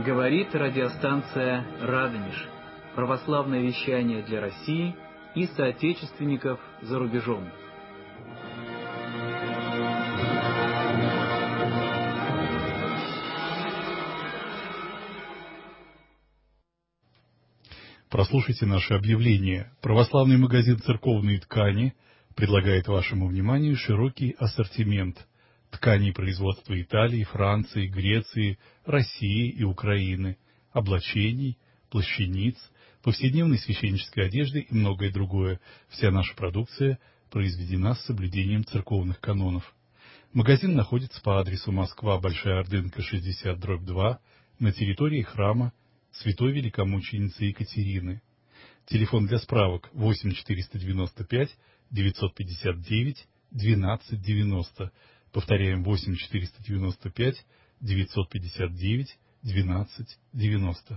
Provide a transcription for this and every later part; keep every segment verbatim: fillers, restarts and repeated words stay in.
Говорит радиостанция «Радонеж». Православное вещание для России и соотечественников за рубежом. Прослушайте наше объявление. Православный магазин церковной ткани предлагает вашему вниманию широкий ассортимент тканей производства Италии, Франции, Греции, России и Украины, облачений, плащаниц, повседневной священнической одежды и многое другое. Вся наша продукция произведена с соблюдением церковных канонов. Магазин находится по адресу Москва, Большая Ордынка, шестьдесят, дробь два, на территории храма Святой Великомученицы Екатерины. Телефон для справок восемь четыреста девяносто пять девятьсот пятьдесят девять двенадцать девяносто. Повторяем, восемь четыреста девяносто пять девятьсот пятьдесят девять двенадцать девяносто.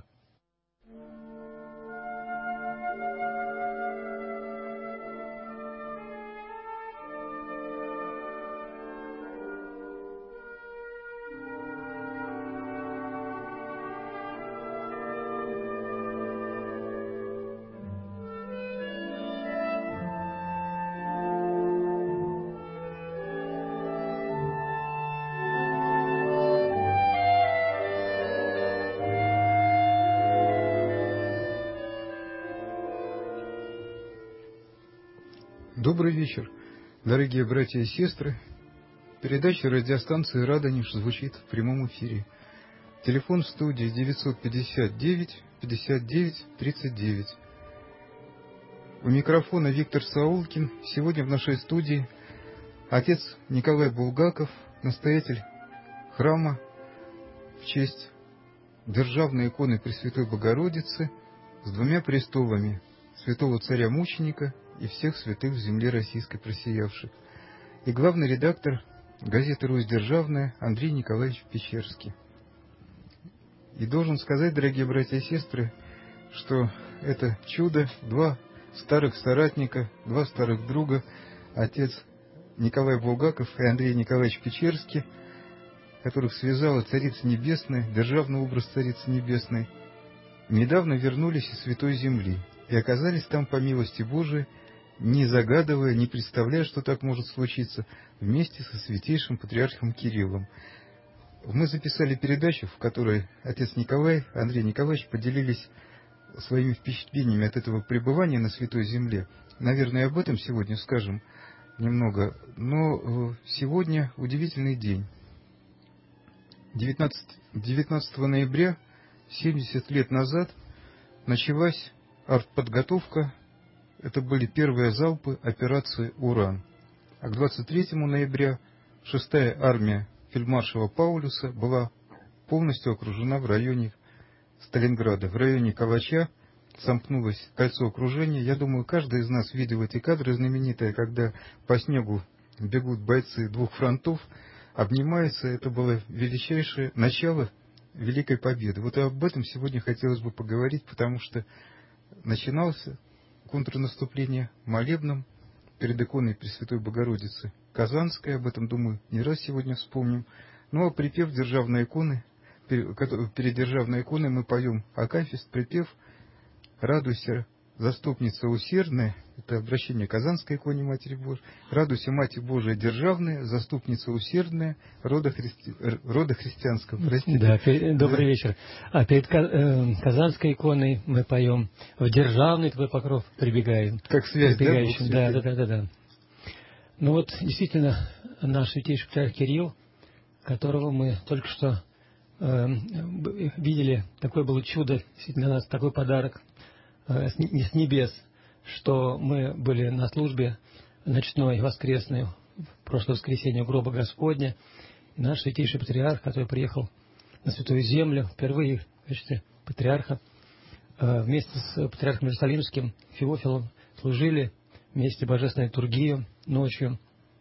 Добрый вечер, дорогие братья и сестры. Передача радиостанции «Радонеж» звучит в прямом эфире. Телефон в студии девятьсот пятьдесят девять пятьдесят девять тридцать девять. У микрофона Виктор Саулкин. Сегодня в нашей студии отец Николай Булгаков, настоятель храма в честь державной иконы Пресвятой Богородицы с двумя престолами святого царя-мученика и всех святых в земле российской просиявших, и главный редактор газеты «Русь Державная» Андрей Николаевич Печерский. И должен сказать, дорогие братья и сестры, что это чудо, два старых соратника, два старых друга, отец Николай Булгаков и Андрей Николаевич Печерский, которых связала Царица Небесная, державный образ Царицы Небесной, недавно вернулись из Святой Земли и оказались там по милости Божией, не загадывая, не представляя, что так может случиться, вместе со святейшим патриархом Кириллом. Мы записали передачу, в которой отец Николай, Андрей Николаевич поделились своими впечатлениями от этого пребывания на Святой Земле. Наверное, об этом сегодня скажем немного. Но сегодня удивительный день. девятнадцатого ноября, семьдесят лет назад, началась артподготовка. Это были первые залпы операции «Уран». А к двадцать третьему ноября шестая армия фельдмаршала Паулюса была полностью окружена в районе Сталинграда. В районе Калача сомкнулось кольцо окружения. Я думаю, каждый из нас видел эти кадры знаменитые, когда по снегу бегут бойцы двух фронтов, обнимаются. Это было величайшее начало Великой Победы. Вот об этом сегодня хотелось бы поговорить, потому что начинался контрнаступление молебном перед иконой Пресвятой Богородицы Казанской. Об этом, думаю, не раз сегодня вспомним. Ну а припев державной иконы, перед державной иконой мы поем акафист, припев «Радуйся, заступница усердная», это обращение к Казанской иконе Матери Божией. «Радуйся, Матерь Божия державная, заступница усердная, рода, христи... рода христианского». Простите. Да, добрый да. вечер. А перед Казанской иконой мы поем «В державный твой покров прибегаем». Как связь, да? Да, да, да, да, да. Ну вот, действительно, наш святейший патриарх Кирилл, которого мы только что э, видели, такое было чудо, действительно, для нас такой подарок э, с небес, что мы были на службе ночной, воскресной, в прошлое воскресенье у гроба Господня. И наш святейший патриарх, который приехал на Святую Землю, впервые в качестве патриарха, вместе с патриархом Иерусалимским Феофилом служили вместе божественной литургию ночью.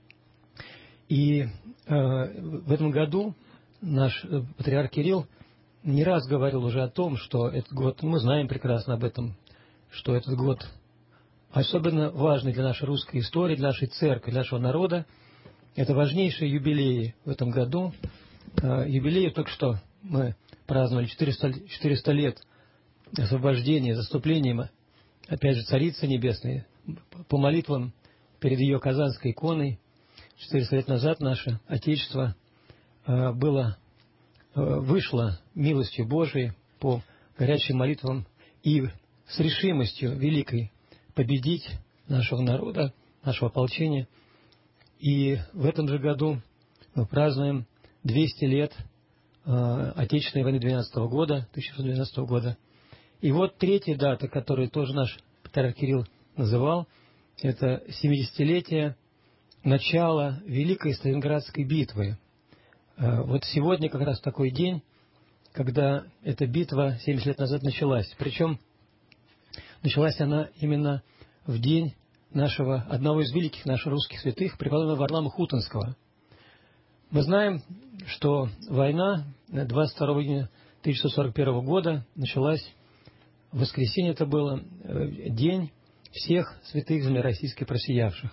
И в этом году наш патриарх Кирилл не раз говорил уже о том, что этот год, мы знаем прекрасно об этом, что этот год особенно важный для нашей русской истории, для нашей церкви, для нашего народа. Это важнейшие юбилеи в этом году. Юбилеи только что мы праздновали четыреста, четыреста лет освобождения, заступления, опять же, Царицы Небесной, по молитвам перед ее Казанской иконой. четыреста лет назад наше Отечество было, вышло милостью Божией по горячим молитвам и с решимостью великой победить нашего народа, нашего ополчения. И в этом же году мы празднуем двести лет Отечественной войны двенадцатого года, тысяча девятьсот двенадцатого года. И вот третья дата, которую тоже наш патриарх Кирилл называл, это семидесятилетие начала Великой Сталинградской битвы. Вот сегодня как раз такой день, когда эта битва семьдесят лет назад началась. Причем началась она именно в день нашего, одного из великих наших русских святых, преподобного Варлаама Хутонского. Мы знаем, что война двадцать второго июня тысяча девятьсот сорок первого года началась, в воскресенье это было, день всех святых земли российской просиявших.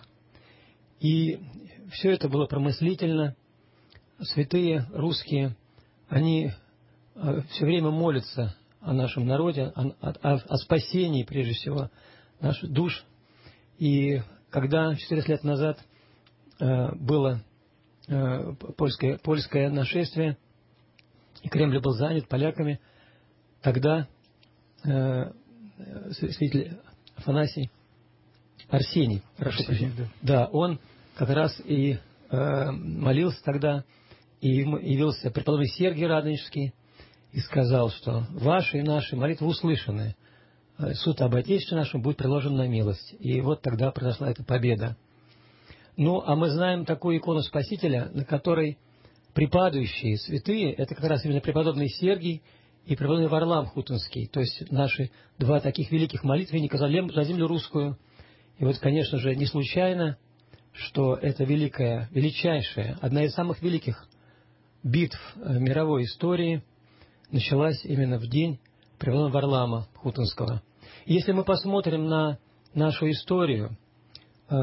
И все это было промыслительно. Святые русские, они все время молятся о нашем народе, о, о, о спасении, прежде всего, наших душ. И когда четыреста лет назад э, было э, польское, польское нашествие, и Кремль был занят поляками, тогда э, святитель Афанасий, Арсений, прошу прощения, да. да, он как раз и э, молился тогда, и явился преподобный Сергий Радонежский, и сказал, что ваши и наши молитвы услышаны, суд об Отечестве нашем будет приложен на милость. И вот тогда произошла эта победа. Ну, а мы знаем такую икону Спасителя, на которой припадающие святые, это как раз именно преподобный Сергий и преподобный Варлаам Хутонский, то есть наши два таких великих молитвенника за землю русскую. И вот, конечно же, не случайно, что это великая, величайшая, одна из самых великих битв мировой истории началась именно в день преподобного Варлаама Хутонского. Если мы посмотрим на нашу историю э,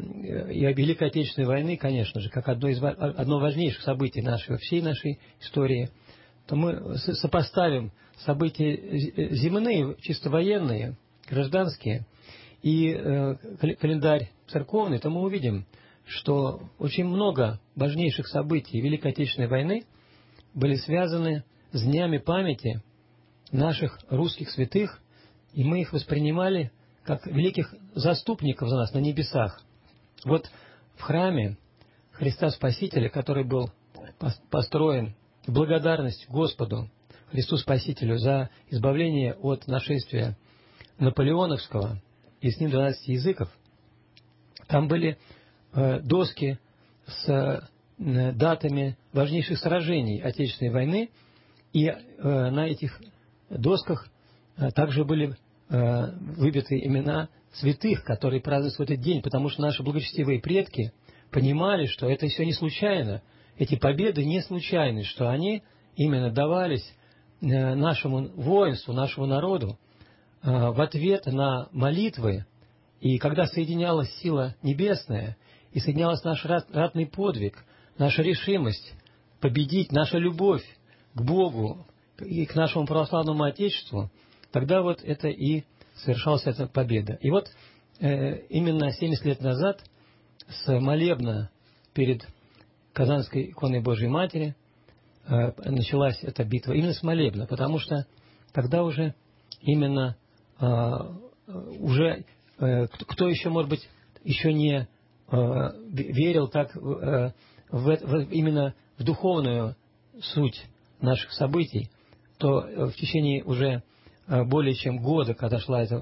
и о Великой Отечественной войны, конечно же, как одно из одно важнейших событий нашей, всей нашей истории, то мы сопоставим события земные, чисто военные, гражданские, и э, календарь церковный, то мы увидим, что очень много важнейших событий Великой Отечественной войны были связаны с днями памяти наших русских святых, и мы их воспринимали как великих заступников за нас на небесах. Вот в храме Христа Спасителя, который был построен в благодарность Господу, Христу Спасителю, за избавление от нашествия Наполеоновского и с ним двенадцати языков, там были э, доски с э, датами важнейших сражений Отечественной войны, и э, на этих досках э, также были э, выбиты имена святых, которые празднуются в этот день, потому что наши благочестивые предки понимали, что это все не случайно, эти победы не случайны, что они именно давались э, нашему воинству, нашему народу э, в ответ на молитвы, и когда соединялась сила небесная, и соединялась наш ратный подвиг, наша решимость победить, наша любовь к Богу и к нашему православному Отечеству, тогда вот это и совершалась эта победа. И вот э, именно семьдесят лет назад с молебна перед Казанской иконой Божией Матери э, началась эта битва. Именно с молебна, потому что тогда уже именно э, уже э, кто еще, может быть, еще не э, верил так э, в, в, именно в духовную суть наших событий, то в течение уже более чем года, когда шла эта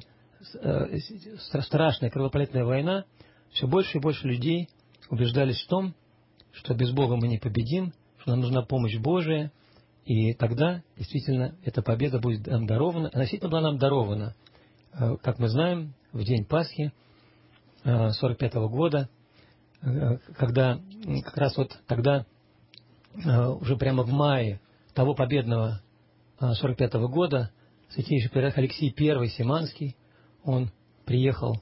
страшная кровопролитная война, все больше и больше людей убеждались в том, что без Бога мы не победим, что нам нужна помощь Божия, и тогда действительно эта победа будет нам дарована. Она действительно была нам дарована, как мы знаем, в день Пасхи сорок пятого года, когда как раз вот тогда, уже прямо в мае того победного сорок пятого года, святейший патриарх Алексий Первый Симанский, он приехал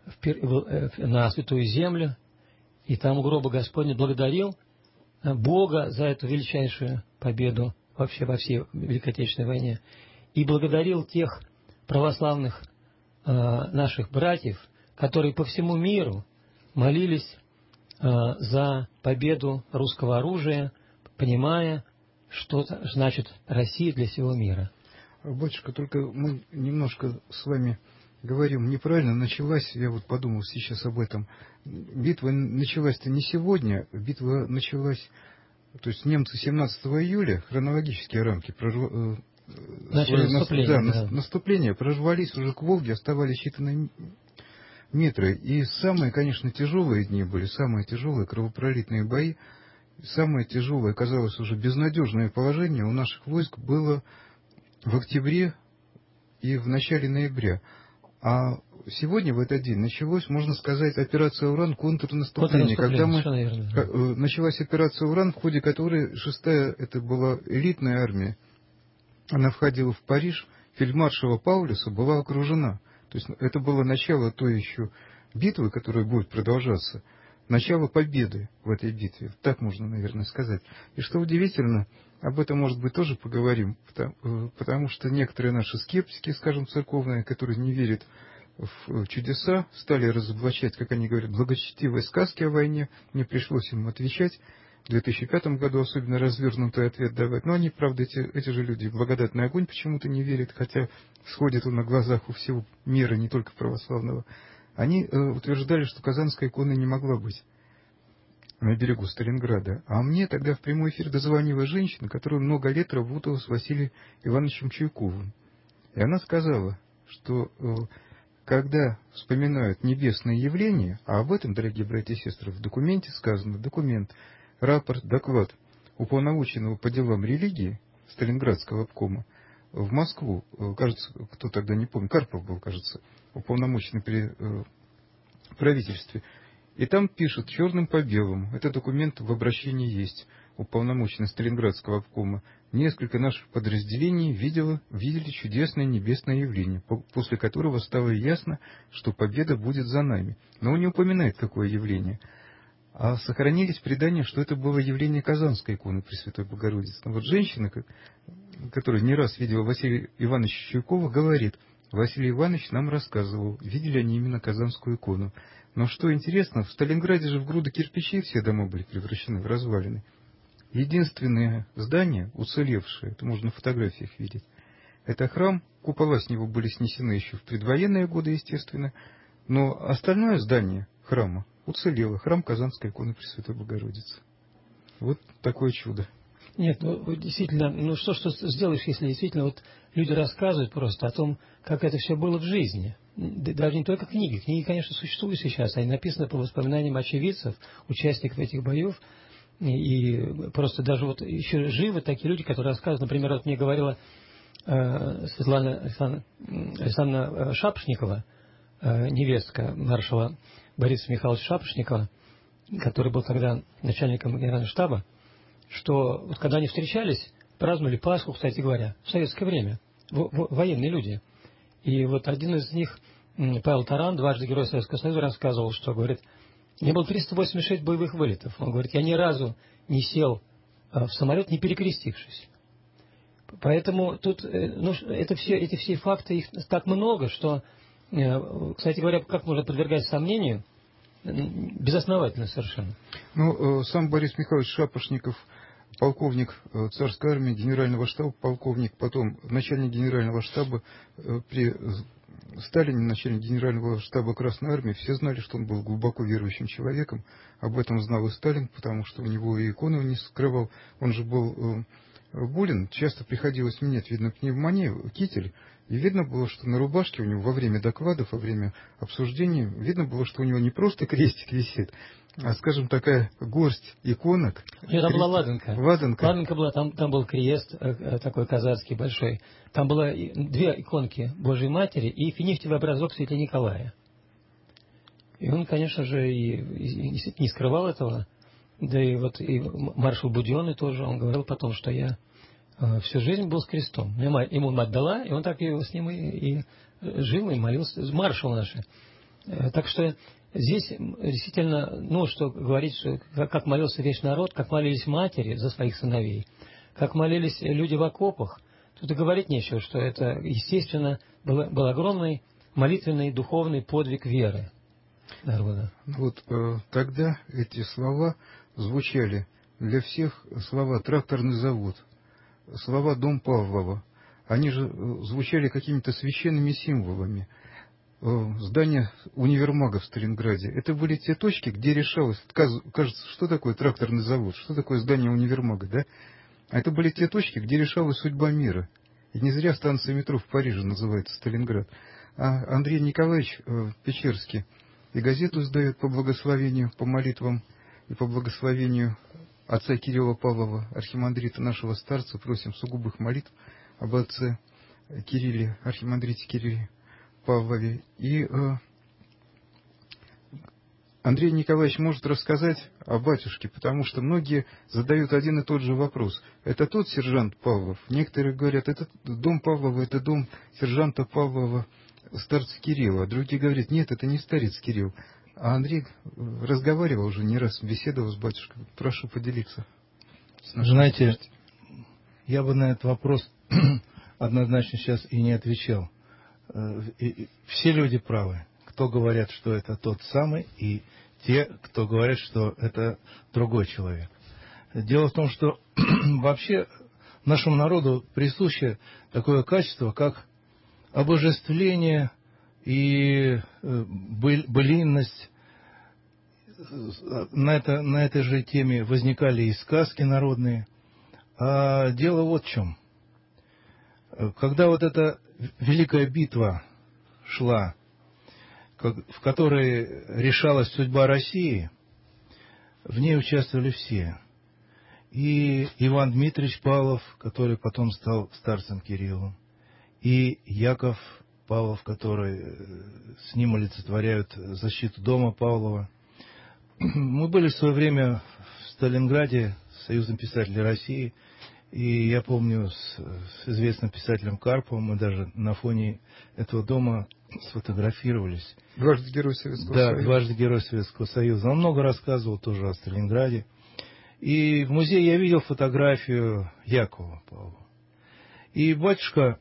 на Святую Землю, и там у гроба Господня благодарил Бога за эту величайшую победу вообще во всей Великой Отечественной войне, и благодарил тех православных э, наших братьев, которые по всему миру молились э, за победу русского оружия, понимая, что значит Россия для всего мира. Батюшка, только мы немножко с вами говорим неправильно. Началась, я вот подумал сейчас об этом, битва началась-то не сегодня, битва началась, то есть немцы семнадцатого июля, хронологические рамки, прорв... Начали наступление, да, да. наступление, прорвались уже к Волге, оставались считанные метры. И самые, конечно, тяжелые дни были, самые тяжелые кровопролитные бои, самое тяжелое, казалось, уже безнадежное положение у наших войск было в октябре и в начале ноября. А сегодня, в этот день, началась, можно сказать, операция «Уран», контрнаступление. Когда мы, наверное, началась операция «Уран», в ходе которой шестая, это была элитная армия, она входила в Париж, фельдмаршала Паулюса была окружена. То есть это было начало той еще битвы, которая будет продолжаться, начало победы в этой битве, так можно, наверное, сказать. И что удивительно, об этом, может быть, тоже поговорим, потому, потому что некоторые наши скептики, скажем, церковные, которые не верят в чудеса, стали разоблачать, как они говорят, благочестивые сказки о войне. Мне пришлось им отвечать. В две тысячи пятом году особенно развернутый ответ давать. Но они, правда, эти, эти же люди в благодатный огонь почему-то не верят, хотя сходит он на глазах у всего мира, не только православного. Они э, утверждали, что Казанская икона не могла быть на берегу Сталинграда. А мне тогда в прямой эфир дозвонила женщина, которая много лет работала с Василием Ивановичем Чуйковым. И она сказала, что э, когда вспоминают небесные явления, а об этом, дорогие братья и сестры, в документе сказано, документ, рапорт, доклад уполномоченного по делам религии Сталинградского обкома в Москву, кажется, кто тогда не помнит, Карпов был, кажется, уполномоченный при э, правительстве. И там пишут черным по белому, этот документ в обращении есть, уполномоченный Сталинградского обкома, несколько наших подразделений видело, видели чудесное небесное явление, по, после которого стало ясно, что победа будет за нами. Но он не упоминает, какое явление. А сохранились предания, что это было явление Казанской иконы Пресвятой Богородицы. Но вот женщина, которая не раз видела Василия Ивановича Чуйкова, говорит, Василий Иванович нам рассказывал, видели они именно Казанскую икону. Но что интересно, в Сталинграде же в груды кирпичей все дома были превращены в развалины. Единственное здание, уцелевшее, это можно на фотографиях видеть, это храм, купола с него были снесены еще в предвоенные годы, естественно, но остальное здание храма уцелело, храм Казанской иконы Пресвятой Богородицы. Вот такое чудо. Нет, ну действительно, ну что что сделаешь, если действительно вот люди рассказывают просто о том, как это все было в жизни. Даже не только книги. Книги, конечно, существуют сейчас, они написаны по воспоминаниям очевидцев, участников этих боев. И просто даже вот еще живы такие люди, которые рассказывают. Например, вот мне говорила э, Светлана Александровна, Александровна Шапошникова, э, невестка маршала Бориса Михайловича Шапошникова, который был тогда начальником генерального штаба, что вот когда они встречались, праздновали Пасху, кстати говоря, в советское время, в, в, военные люди. И вот один из них, Павел Таран, дважды Герой Советского Союза, рассказывал, что, говорит, мне было триста восемьдесят шесть боевых вылетов. Он говорит, я ни разу не сел в самолет, не перекрестившись. Поэтому тут, ну, это все, эти все факты, их так много, что, кстати говоря, как можно подвергать сомнению, безосновательно совершенно. Ну, сам Борис Михайлович Шапошников, полковник царской армии, генерального штаба, полковник, потом начальник генерального штаба при Сталине, начальник генерального штаба Красной Армии, все знали, что он был глубоко верующим человеком. Об этом знал и Сталин, потому что у него и икону не скрывал. Он же был болен, часто приходилось менять, видно, пневмонию, китель. И видно было, что на рубашке у него во время докладов, во время обсуждений, видно было, что у него не просто крестик висит, а, скажем, такая горсть иконок. Нет, там была ладанка. Ладанка. Ладанка была, там, там был крест такой казацкий большой. Там было две иконки Божьей Матери и финифтевый образок Святого Николая. И он, конечно же, и, и не скрывал этого. Да и вот и маршал Буденный тоже, он говорил потом, что я э, всю жизнь был с крестом. Мне мать, ему мать дала, и он так и с ним и, и жил, и молился. Маршал наш. Э, так что здесь действительно, ну, что говорить, что, как молился весь народ, как молились матери за своих сыновей. как молились люди в окопах, тут и говорить нечего, что это, естественно, был, был огромный молитвенный духовный подвиг веры народа. Вот э, тогда эти слова звучали для всех, слова «тракторный завод», слова «дом Павлова». Они же звучали какими-то священными символами. Здание универмага в Сталинграде. Это были те точки, где решалось, кажется, что такое тракторный завод, что такое здание универмага, да? А это были те точки, где решалась судьба мира. И не зря станция метро в Париже называется Сталинград. А Андрей Николаевич э, Печерский и газету сдает по благословению, по молитвам и по благословению отца Кирилла Павлова, архимандрита нашего старца, просим сугубых молитв об отце Кирилле, архимандрите Кирилле Павлове. И э, Андрей Николаевич может рассказать о батюшке, потому что многие задают один и тот же вопрос. Это тот сержант Павлов? Некоторые говорят, это дом Павлова, это дом сержанта Павлова, старца Кирилла. А другие говорят, нет, это не старец Кирилл. А Андрей разговаривал уже не раз, беседовал с батюшкой. Прошу поделиться. Знаете, я бы на этот вопрос однозначно сейчас и не отвечал. Все люди правы, кто говорят, что это тот самый, и те, кто говорят, что это другой человек. Дело в том, что вообще нашему народу присуще такое качество, как обожествление и былинность. На, это, на этой же теме возникали и сказки народные. А дело вот в чем. Когда вот эта великая битва шла, в которой решалась судьба России, в ней участвовали все. И Иван Дмитриевич Павлов, который потом стал старцем Кириллом, и Яков Павлов, который с ним олицетворяют защиту дома Павлова. Мы были в свое время в Сталинграде с Союзом писателей России, и я помню, с, с известным писателем Карповым мы даже на фоне этого дома сфотографировались. Дважды Герой Советского да, Союза. Да, дважды Герой Советского Союза. Он много рассказывал тоже о Сталинграде. И в музее я видел фотографию Якова Павлова. И батюшка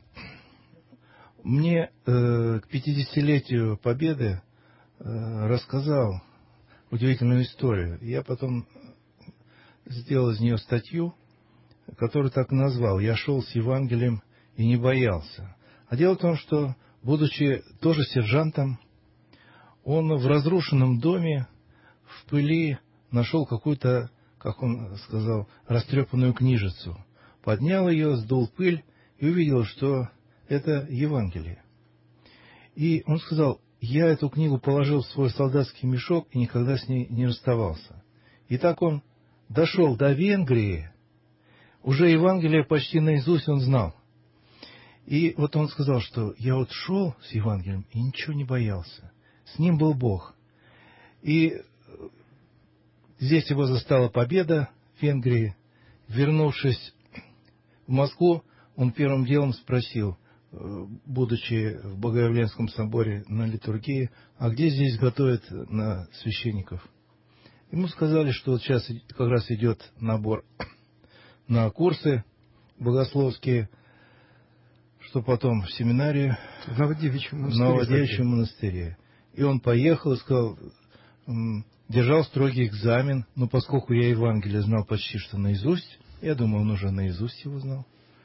мне э, к пятидесятилетию Победы э, рассказал удивительную историю. Я потом сделал из нее статью, которую так и назвал «Я шел с Евангелием и не боялся». А дело в том, что, будучи тоже сержантом, он в разрушенном доме в пыли нашел какую-то, как он сказал, растрепанную книжицу. Поднял ее, сдул пыль и увидел, что это Евангелие. И он сказал: я эту книгу положил в свой солдатский мешок и никогда с ней не расставался. И так он дошел до Венгрии, уже Евангелие почти наизусть он знал. И вот он сказал, что я вот шел с Евангелием и ничего не боялся. С ним был Бог. И здесь его застала победа в Венгрии. Вернувшись в Москву, он первым делом спросил, будучи в Богоявленском соборе на литургии, а где здесь готовят на священников? Ему сказали, что вот сейчас как раз идет набор на курсы богословские, что потом в семинарию в Новодевичьем монастыре. Новодевичьем монастыре. И он поехал и сказал, держал строгий экзамен, но поскольку я Евангелие знал почти что наизусть, я думаю, он уже наизусть его знал,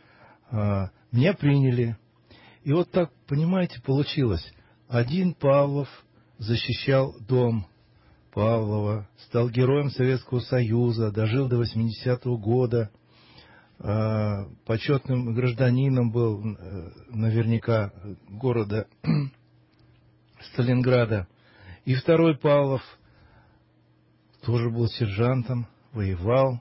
меня приняли. И вот так, понимаете, получилось. Один Павлов защищал дом Павлова, стал героем Советского Союза, дожил до восьмидесятого года, почетным гражданином был наверняка города Сталинграда. И второй Павлов тоже был сержантом, воевал,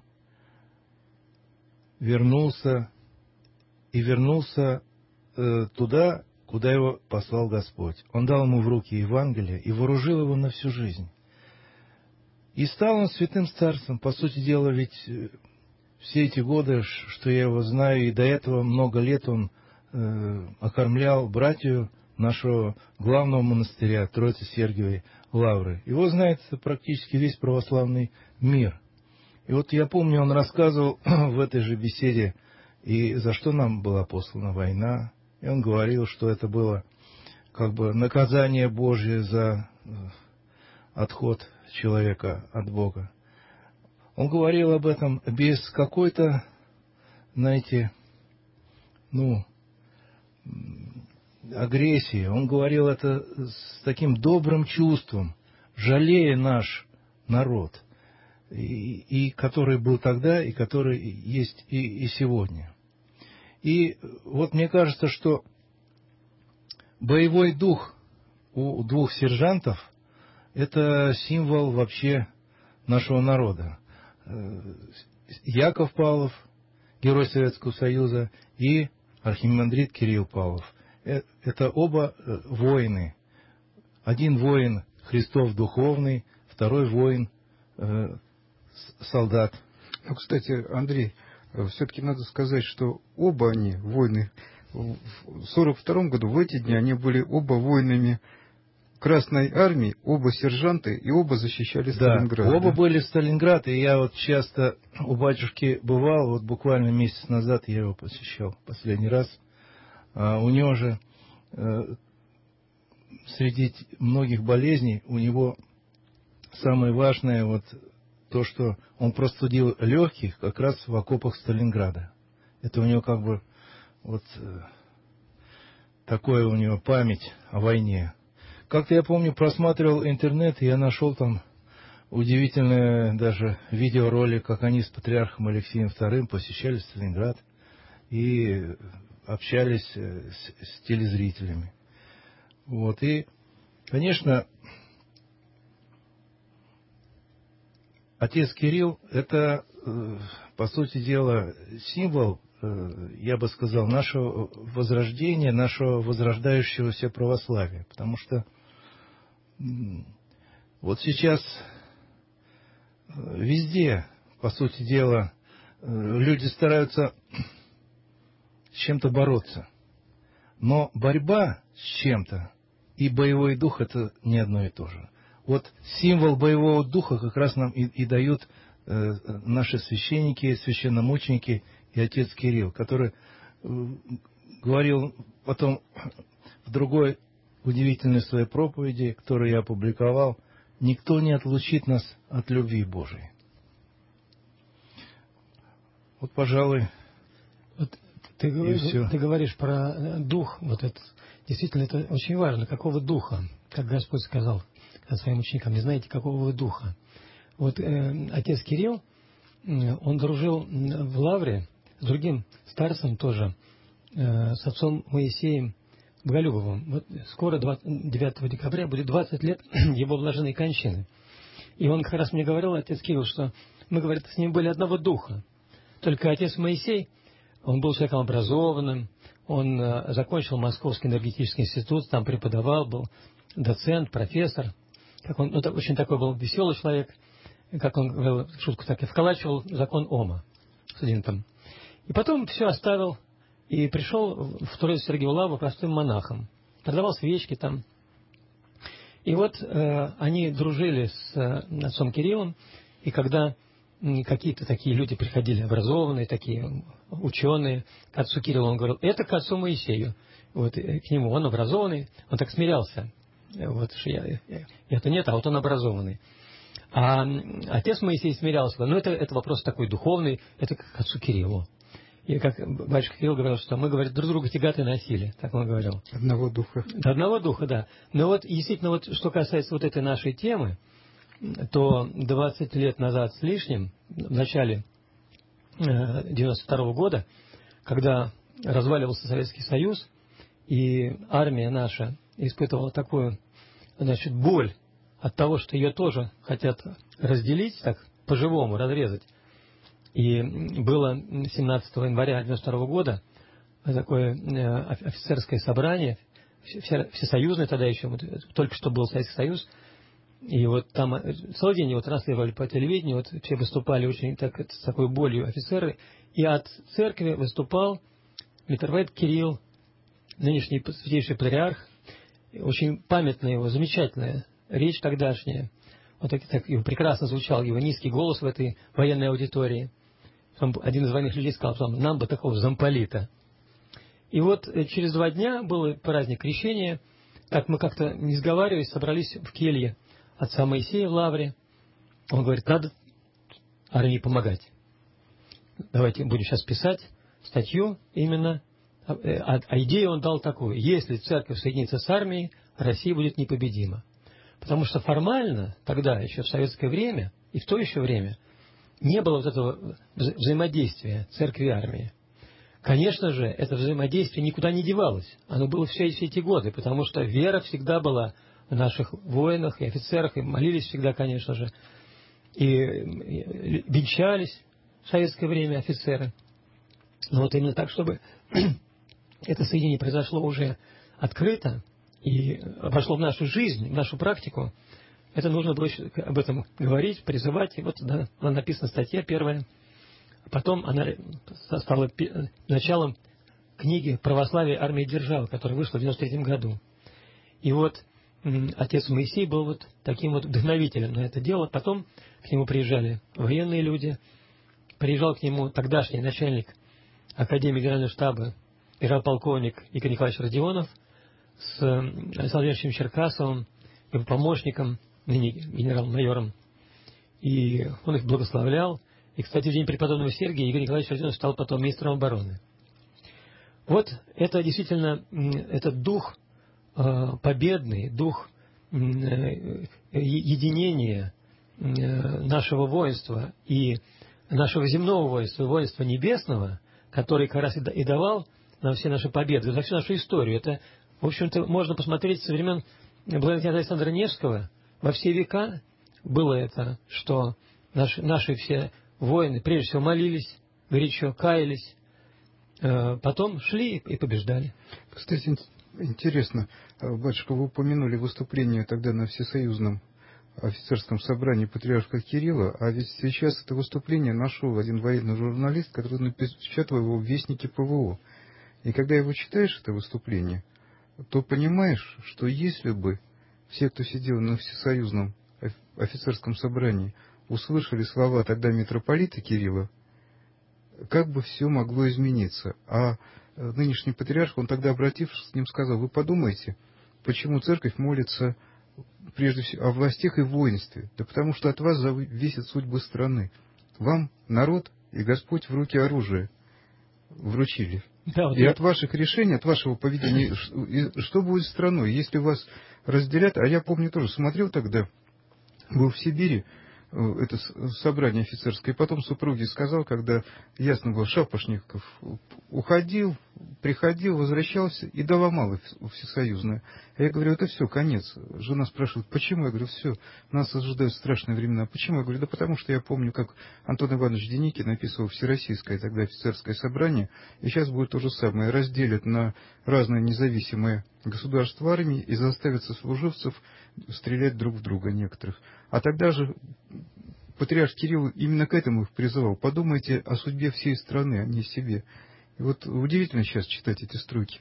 вернулся и вернулся э, туда, куда его послал Господь. Он дал ему в руки Евангелие и вооружил его на всю жизнь. И стал он святым старцем. По сути дела, ведь все эти годы, что я его знаю, и до этого много лет он э, окормлял братью нашего главного монастыря, Троицы Сергиевой Лавры. Его знает практически весь православный мир. И вот я помню, он рассказывал в этой же беседе, и за что нам была послана война. И он говорил, что это было как бы наказание Божье за отход человека от Бога. Он говорил об этом без какой-то, знаете, ну, агрессии. Он говорил это с таким добрым чувством, жалея наш народ, и, и который был тогда, и который есть и, и сегодня. И вот мне кажется, что боевой дух у двух сержантов – это символ вообще нашего народа. Яков Павлов, герой Советского Союза, и архимандрит Кирилл Павлов. Это оба воины. Один воин Христов духовный, второй воин э, солдат. Ну, кстати, Андрей, все-таки надо сказать, что оба они воины. В сорок втором году, в эти дни, они были оба воинами Красной Армии, оба сержанты, и оба защищали Сталинград. Да, оба да? были в Сталинград, и я вот часто у батюшки бывал, вот буквально месяц назад я его посещал последний раз. А у него же э, среди многих болезней, у него самое важное вот то, что он простудил легких как раз в окопах Сталинграда. Это у него как бы вот э, такое у него память о войне. Как-то я помню, просматривал интернет, и я нашел там удивительное даже видеоролик, как они с патриархом Алексеем вторым посещали Сталинград и общались с, с телезрителями. Вот. И, конечно, отец Кирилл – это, по сути дела, символ, я бы сказал, нашего возрождения, нашего возрождающегося православия. Потому что вот сейчас везде, по сути дела, люди стараются с чем-то бороться. Но борьба с чем-то и боевой дух – это не одно и то же. Вот символ боевого духа как раз нам и, и дают э, наши священники, священномученики и отец Кирилл, который э, говорил потом в другой удивительной своей проповеди, которую я опубликовал: «Никто не отлучит нас от любви Божией». Вот, пожалуй, вот ты, говоришь, ты говоришь про дух, вот это, действительно, это очень важно, какого духа, как Господь сказал своим ученикам: не знаете, какого вы духа. Вот э, отец Кирилл, он дружил в Лавре с другим старцем тоже, э, с отцом Моисеем Боголюбовым. Вот скоро, девятого декабря, будет двадцать лет его блаженной кончины. И он как раз мне говорил, отец Кирилл, что мы, говорит, с ним были одного духа. Только отец Моисей, он был человеком образованным, он э, закончил Московский энергетический институт, там преподавал, был доцент, профессор. Как он, ну, очень такой был веселый человек, как он говорил, шутку так, и вколачивал закон Ома студентам. И потом все оставил и пришел в Троице-Сергиеву Лавру простым монахом. Продавал свечки там. И вот э, они дружили с э, отцом Кириллом, и когда э, какие-то такие люди приходили, образованные, такие ученые, к отцу Кириллу, он говорил: это к отцу Моисею. Вот, э, к нему, он образованный, он так смирялся. Вот, что я, я, это нет, а вот он образованный. А отец Моисей смирялся. Но это, это вопрос такой духовный, это к отцу Кириллу. И как батюшка Кирилл говорил, что мы, говорит, друг друга тягаты носили, так он говорил. Одного духа. Одного духа, да. Но вот действительно, вот, что касается вот этой нашей темы, то двадцать лет назад с лишним, в начале девяносто второго года, когда разваливался Советский Союз, и армия наша испытывала такую, значит, боль от того, что ее тоже хотят разделить, так, по-живому разрезать. И было семнадцатого января девяносто второго года такое офицерское собрание, всесоюзное тогда еще, вот, только что был Советский Союз, и вот там целый день его транслировали по телевидению, вот все выступали очень так, с такой болью офицеры, и от церкви выступал митрополит Кирилл, нынешний святейший патриарх, очень памятная его, замечательная речь тогдашняя. Вот так, так его прекрасно звучал его низкий голос в этой военной аудитории. Потом один из военных людей сказал, что нам бы такого замполита. И вот через два дня был праздник Крещения. Так мы как-то, не сговариваясь, собрались в келье отца Моисея в Лавре. Он говорит, надо армии помогать. Давайте будем сейчас писать статью именно. А, а идею он дал такую. Если церковь соединится с армией, Россия будет непобедима. Потому что формально, тогда еще в советское время, и в то еще время, не было вот этого вза взаимодействия церкви и армии. Конечно же, это взаимодействие никуда не девалось. Оно было все, все эти годы, потому что вера всегда была в наших воинах и офицерах, и молились всегда, конечно же. И венчались в советское время офицеры. Но вот именно так, чтобы это соединение произошло уже открыто и вошло в нашу жизнь, в нашу практику, это нужно было об этом говорить, призывать. И вот да, написана статья первая. Потом она стала началом книги «Православие армии державы», которая вышла в девяносто третьем году. И вот отец Моисей был вот таким вот вдохновителем на это дело. Потом к нему приезжали военные люди. Приезжал к нему тогдашний начальник Академии Генерального штаба, генерал-полковник Игорь Николаевич Родионов, с Александром Владимировичем Черкасовым, его помощником, ныне генерал-майором. И он их благословлял. И, кстати, в день преподобного Сергия Игорь Николаевич Родионов стал потом министром обороны. Вот это действительно, этот дух победный, дух единения нашего воинства и нашего земного воинства, воинства небесного, который как раз и давал нам все наши победы, за всю нашу историю. Это, в общем-то, можно посмотреть со времен Благословенного Александра Невского. Во все века было это, что наши, наши все воины, прежде всего, молились, горячо каялись, потом шли и побеждали. Кстати, интересно, батюшка, вы упомянули выступление тогда на Всесоюзном офицерском собрании патриарха Кирилла, а ведь сейчас это выступление нашел один военный журналист, который напечатал его в Вестнике ПВО. И когда его читаешь, это выступление, то понимаешь, что если бы все, кто сидел на Всесоюзном офицерском собрании, услышали слова тогда митрополита Кирилла, как бы все могло измениться. А нынешний патриарх, он тогда, обратившись к ним, сказал, вы подумайте, почему церковь молится прежде всего о властях и воинстве? Да потому что от вас зависит судьба страны. Вам народ и Господь в руки оружие вручили. Да, вот и я... от ваших решений, от вашего поведения, что будет с страной, если вас разделят? А я помню тоже, смотрел тогда, был в Сибири, это собрание офицерское, и потом супруге сказал, когда ясно было, Шапошников уходил, приходил, возвращался и доломал всесоюзное. А я говорю, это все, конец. Жена спрашивает, почему? Я говорю, все, нас ожидают страшные времена. Почему? Я говорю, да потому что я помню, как Антон Иванович Деникин написывал Всероссийское тогда офицерское собрание, и сейчас будет то же самое. Разделят на разные независимые государства армии и заставят сослуживцев стрелять друг в друга некоторых. А тогда же патриарх Кирилл именно к этому их призывал. Подумайте о судьбе всей страны, а не себе. И вот удивительно сейчас читать эти строки.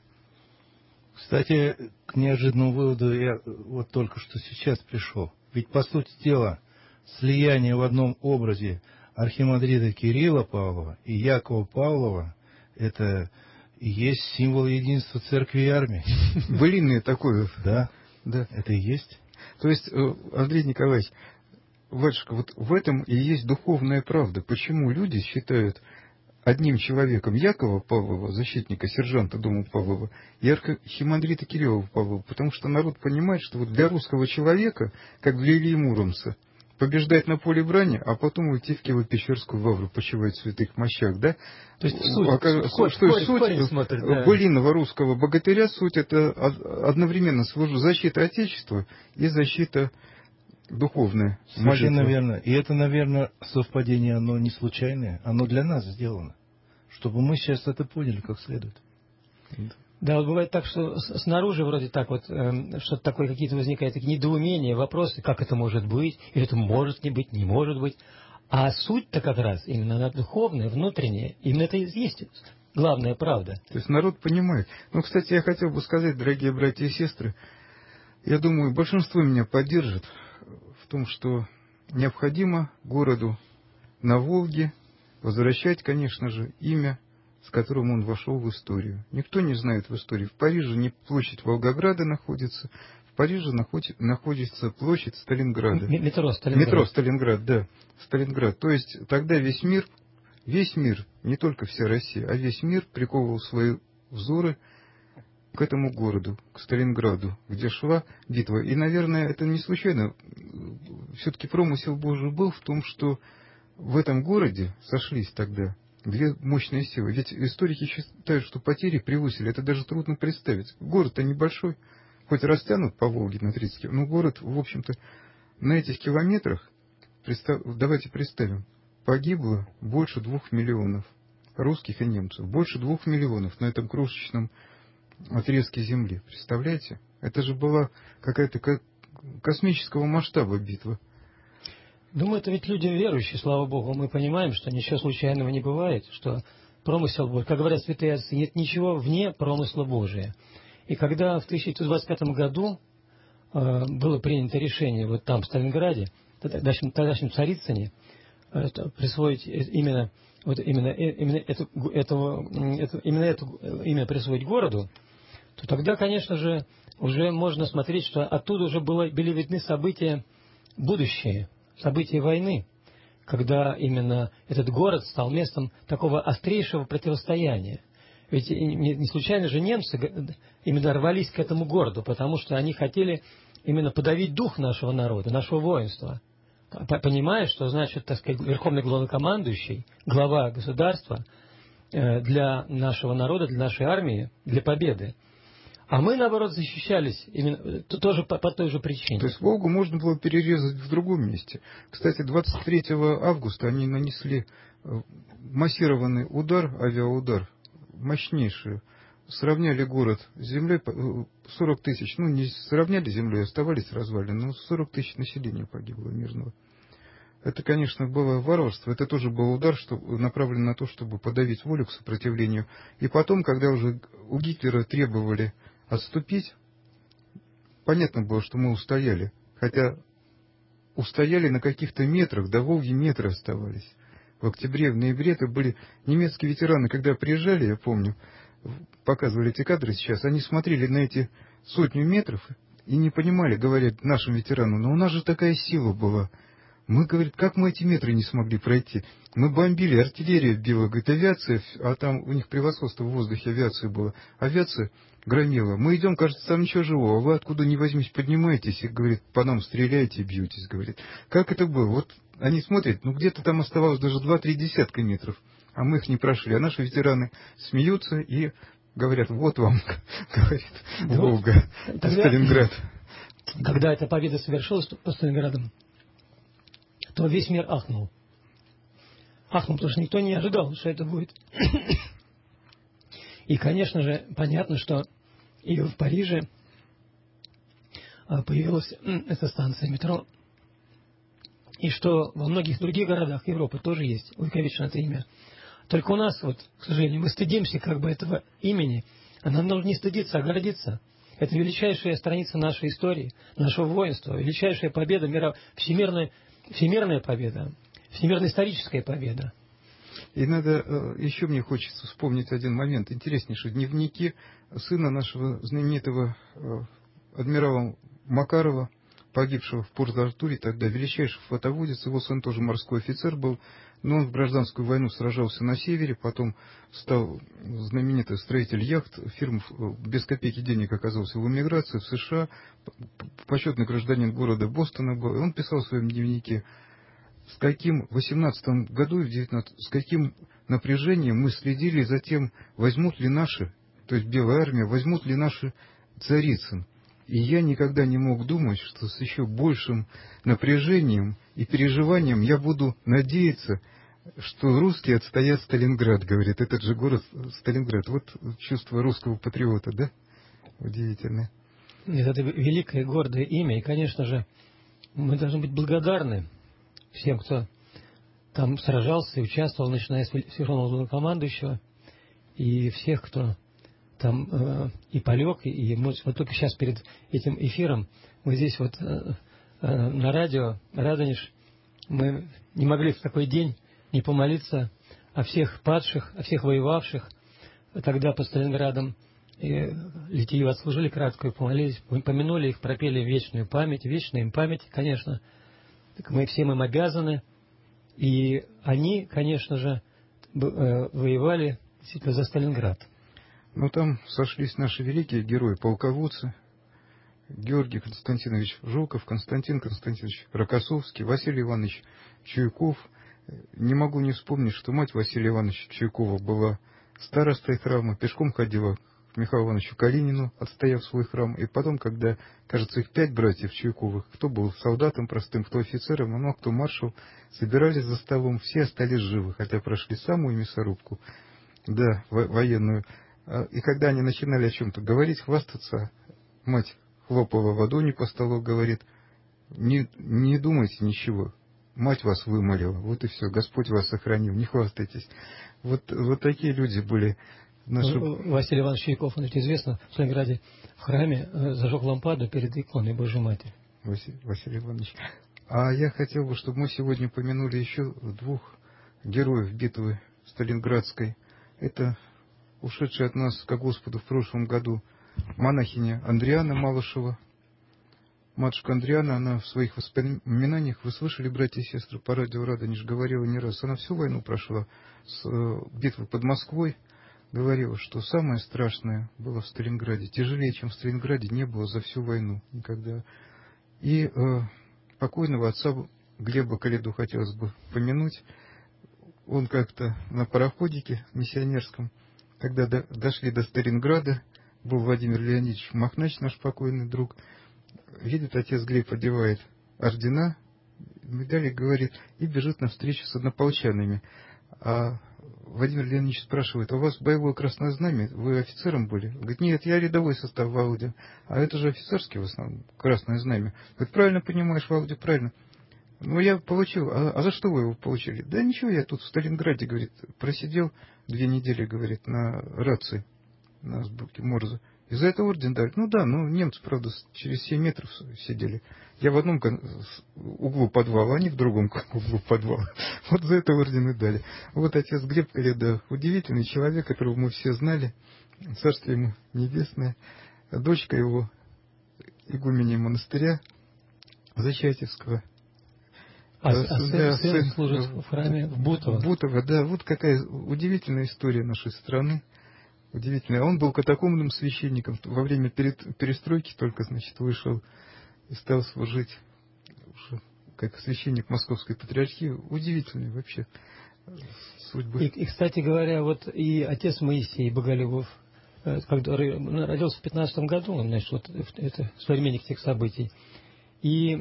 Кстати, к неожиданному выводу я вот только что сейчас пришел. Ведь, по сути дела, слияние в одном образе архимандрита Кирилла Павлова и Якова Павлова – это и есть символ единства церкви и армии. Былинное такое. Да, да, это и есть. То есть, Андрей Николаевич, батюшка, вот в этом и есть духовная правда. Почему люди считают одним человеком Якова Павлова, защитника, сержанта дома Павлова, и архимандрита Кирилла Павлова? Потому что народ понимает, что вот для русского человека, как для Ильи Муромца, побеждать на поле брани, а потом уйти в Киево-Печерскую лавру, почивать в святых мощах, да? То есть суть, а, корень, что корень, суть корень смотрит, да. былинного русского богатыря, суть это одновременно защита Отечества и защита духовная. Совершенно верно. И это, наверное, совпадение, оно не случайное, оно для нас сделано, чтобы мы сейчас это поняли как следует. Да, вот бывает так, что снаружи вроде так вот, э, что-то такое, какие-то возникают такие недоумения, вопросы, как это может быть, или это может не быть, не может быть. А суть-то как раз именно она духовная, внутренняя, именно это и есть главная правда. То есть народ понимает. Ну, кстати, я хотел бы сказать, дорогие братья и сестры, я думаю, большинство меня поддержит в том, что необходимо городу на Волге возвращать, конечно же, имя, с которым он вошел в историю. Никто не знает в истории. В Париже не площадь Волгограда находится, в Париже находится, находится площадь Сталинграда. Метро Сталинград. Метро Сталинград, да. Сталинград. То есть тогда весь мир, весь мир, не только вся Россия, а весь мир приковывал свои взоры к этому городу, к Сталинграду, где шла битва. И, наверное, это не случайно. Все-таки промысел Божий был в том, что в этом городе сошлись тогда две мощные силы. Ведь историки считают, что потери превысили. Это даже трудно представить. Город-то небольшой, хоть растянут по Волге на тридцать километров, но город, в общем-то, на этих километрах, представ... давайте представим, погибло больше двух миллионов русских и немцев. Больше двух миллионов на этом крошечном отрезке земли. Представляете? Это же была какая-то космического масштаба битва. Думаю, это ведь люди верующие, слава Богу. Мы понимаем, что ничего случайного не бывает, что промысел Божий, как говорят святые отцы, нет ничего вне промысла Божия. И когда в тысяча девятьсот двадцать пятом году э, было принято решение вот там, в Сталинграде, тогдашнем, тогдашнем Царицыне, э, присвоить именно, вот именно, именно, эту, этого, это, именно это имя присвоить городу, то тогда, конечно же, уже можно смотреть, что оттуда уже было, были видны события будущие, события войны, когда именно этот город стал местом такого острейшего противостояния. Ведь не случайно же немцы именно рвались к этому городу, потому что они хотели именно подавить дух нашего народа, нашего воинства. Понимая, что значит, так сказать, верховный главнокомандующий, глава государства для нашего народа, для нашей армии, для победы. А мы, наоборот, защищались именно тоже по, по той же причине. То есть Волгу можно было перерезать в другом месте. Кстати, двадцать третьего августа они нанесли массированный удар, авиаудар, мощнейший. Сравняли город с землей, сорок тысяч, ну не сравняли с землей, оставались развалины, но сорок тысяч населения погибло мирного. Это, конечно, было варварство, это тоже был удар, что, направлен на то, чтобы подавить волю к сопротивлению. И потом, когда уже у Гитлера требовали отступить, понятно было, что мы устояли. Хотя устояли на каких-то метрах, до Волги метры оставались. В октябре, в ноябре это были немецкие ветераны, когда приезжали, я помню, показывали эти кадры сейчас, они смотрели на эти сотню метров и не понимали, говорят нашим ветеранам, но у нас же такая сила была. Мы, говорит, как мы эти метры не смогли пройти? Мы бомбили, артиллерия била, говорит, авиация, а там у них превосходство в воздухе авиации было. Авиация громила. Мы идем, кажется, там ничего живого. А вы откуда ни возьмись поднимаетесь и, говорит, по нам стреляете и бьетесь, говорит. Как это было? Вот они смотрят, ну где-то там оставалось даже два-три десятка метров, а мы их не прошли. А наши ветераны смеются и говорят, вот вам, говорит, Волга, Сталинград. Когда эта победа совершилась под Сталинградом, то весь мир ахнул. Ахнул, потому что никто не ожидал, что это будет. И, конечно же, понятно, что и в Париже появилась эта станция метро, и что во многих других городах Европы тоже есть увековечено это имя. Только у нас, вот, к сожалению, мы стыдимся как бы этого имени, а нам нужно не стыдиться, а гордиться. Это величайшая страница нашей истории, нашего воинства, величайшая победа, мира, всемирная, всемирная победа, всемирно-историческая победа. И надо, еще мне хочется вспомнить один момент, интереснейший. Дневники сына нашего знаменитого адмирала Макарова, погибшего в Порт-Артуре, тогда величайший флотоводец, его сын тоже морской офицер был, но он в гражданскую войну сражался на севере, потом стал знаменитый строитель яхт, фирм без копейки денег оказался в эмиграции в США, почетный гражданин города Бостона был, и он писал в своем дневнике, с каким в восемнадцатом году и в девятнадцатом, с каким напряжением мы следили за тем, возьмут ли наши, то есть Белая армия, возьмут ли наши Царицын. И я никогда не мог думать, что с еще большим напряжением и переживанием я буду надеяться, что русские отстоят Сталинград, говорит, этот же город Сталинград. Вот чувство русского патриота, да? Удивительное. Это великое, гордое имя, и, конечно же, мы должны быть благодарны всем, кто там сражался и участвовал, начиная с верховного главнокомандующего, и всех, кто там э, и полег, и, и мы, вот только сейчас перед этим эфиром мы здесь вот э, на радио Радонеж мы не могли в такой день не помолиться о всех падших, о всех воевавших. Тогда под Сталинградом и Литию отслужили краткую, помолились, помянули их, пропели вечную память, вечная им память, конечно. Так мы всем им обязаны. И они, конечно же, воевали действительно за Сталинград. Но там сошлись наши великие герои, полководцы. Георгий Константинович Жуков, Константин Константинович Рокоссовский, Василий Иванович Чуйков. Не могу не вспомнить, что мать Василия Ивановича Чуйкова была старостой храма, пешком ходила к Михаилу Ивановичу Калинину, отстояв свой храм. И потом, когда, кажется, их пять братьев Чуйковых, кто был солдатом простым, кто офицером, ну, а кто маршал, собирались за столом, все остались живы, хотя прошли самую мясорубку, да, военную. И когда они начинали о чем-то говорить, хвастаться, мать хлопала в ладони по столу, говорит: не, не думайте ничего, мать вас вымолила, вот и все, Господь вас сохранил, не хвастайтесь. Вот, вот такие люди были наши... Василий Иванович Чуйков, он ведь известно, в Сталинграде в храме зажег лампаду перед иконой Божьей Матери. Василий, Василий Иванович. А я хотел бы, чтобы мы сегодня помянули еще двух героев битвы Сталинградской. Это ушедшая от нас ко Господу в прошлом году монахиня Андриана Малышева. Матушка Андриана, она в своих воспоминаниях, вы слышали, братья и сестры, по радио Радонеж говорила не раз, она всю войну прошла с э, битвы под Москвой, говорила, что самое страшное было в Сталинграде, тяжелее, чем в Сталинграде, не было за всю войну никогда. И э, покойного отца Глеба Коляду хотелось бы помянуть. Он как-то на пароходике миссионерском, когда до, дошли до Сталинграда, был Владимир Леонидович Махнач, наш покойный друг, видит, отец Глеб одевает ордена, медали, говорит, и бежит навстречу с однополчанами. А Владимир Леонидович спрашивает: а у вас боевое красное знамя, вы офицером были? Он говорит: нет, я рядовой состав, Володя. А это же офицерский в основном красное знамя. Говорит: правильно понимаешь, Володя, правильно. Ну, я получил. А, а за что вы его получили? Да ничего, я тут в Сталинграде, говорит, просидел две недели, говорит, на рации, на азбуке Морзе. И за это орден дали. Ну да, ну немцы, правда, через семь метров сидели. Я в одном углу подвала, а они в другом углу подвала. Вот за это орден и дали. Вот отец Глеб Коляда, удивительный человек, которого мы все знали. Царствие ему небесное. Дочка его, игуменя монастыря Зачатевского. А, а сын, да, сын, сын служит в храме в Бутово. Бутово, да. Вот какая удивительная история нашей страны. Удивительно. Он был катакомбным священником. Во время перестройки только, значит, вышел и стал служить уже как священник Московской патриархии. Удивительные вообще судьбы. И, и, кстати говоря, вот и отец Моисей Боголюбов, который родился в пятнадцатом году, он, значит, вот это современник тех событий, и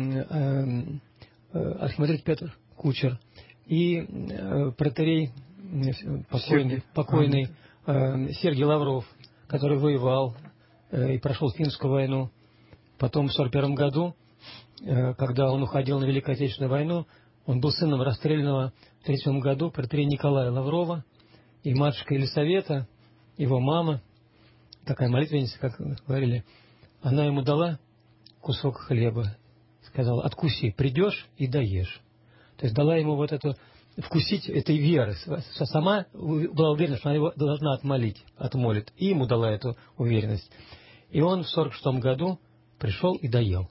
э, э, архимандрит Петр Кучер, и э, протоиерей покойный, покойный Сергий Лавров, который воевал э, и прошел Финскую войну. Потом в сорок первом году, э, когда он уходил на Великую Отечественную войну, он был сыном расстрелянного в тридцать седьмом году протоиерея Николая Лаврова, и матушка Елисавета, его мама, такая молитвенница, как говорили, она ему дала кусок хлеба, сказала: откуси, придешь и доешь. То есть дала ему вот эту вкусить этой веры. Сама была уверена, что она его должна отмолить, отмолит. И ему дала эту уверенность. И он в сорок шестом году пришел и доел.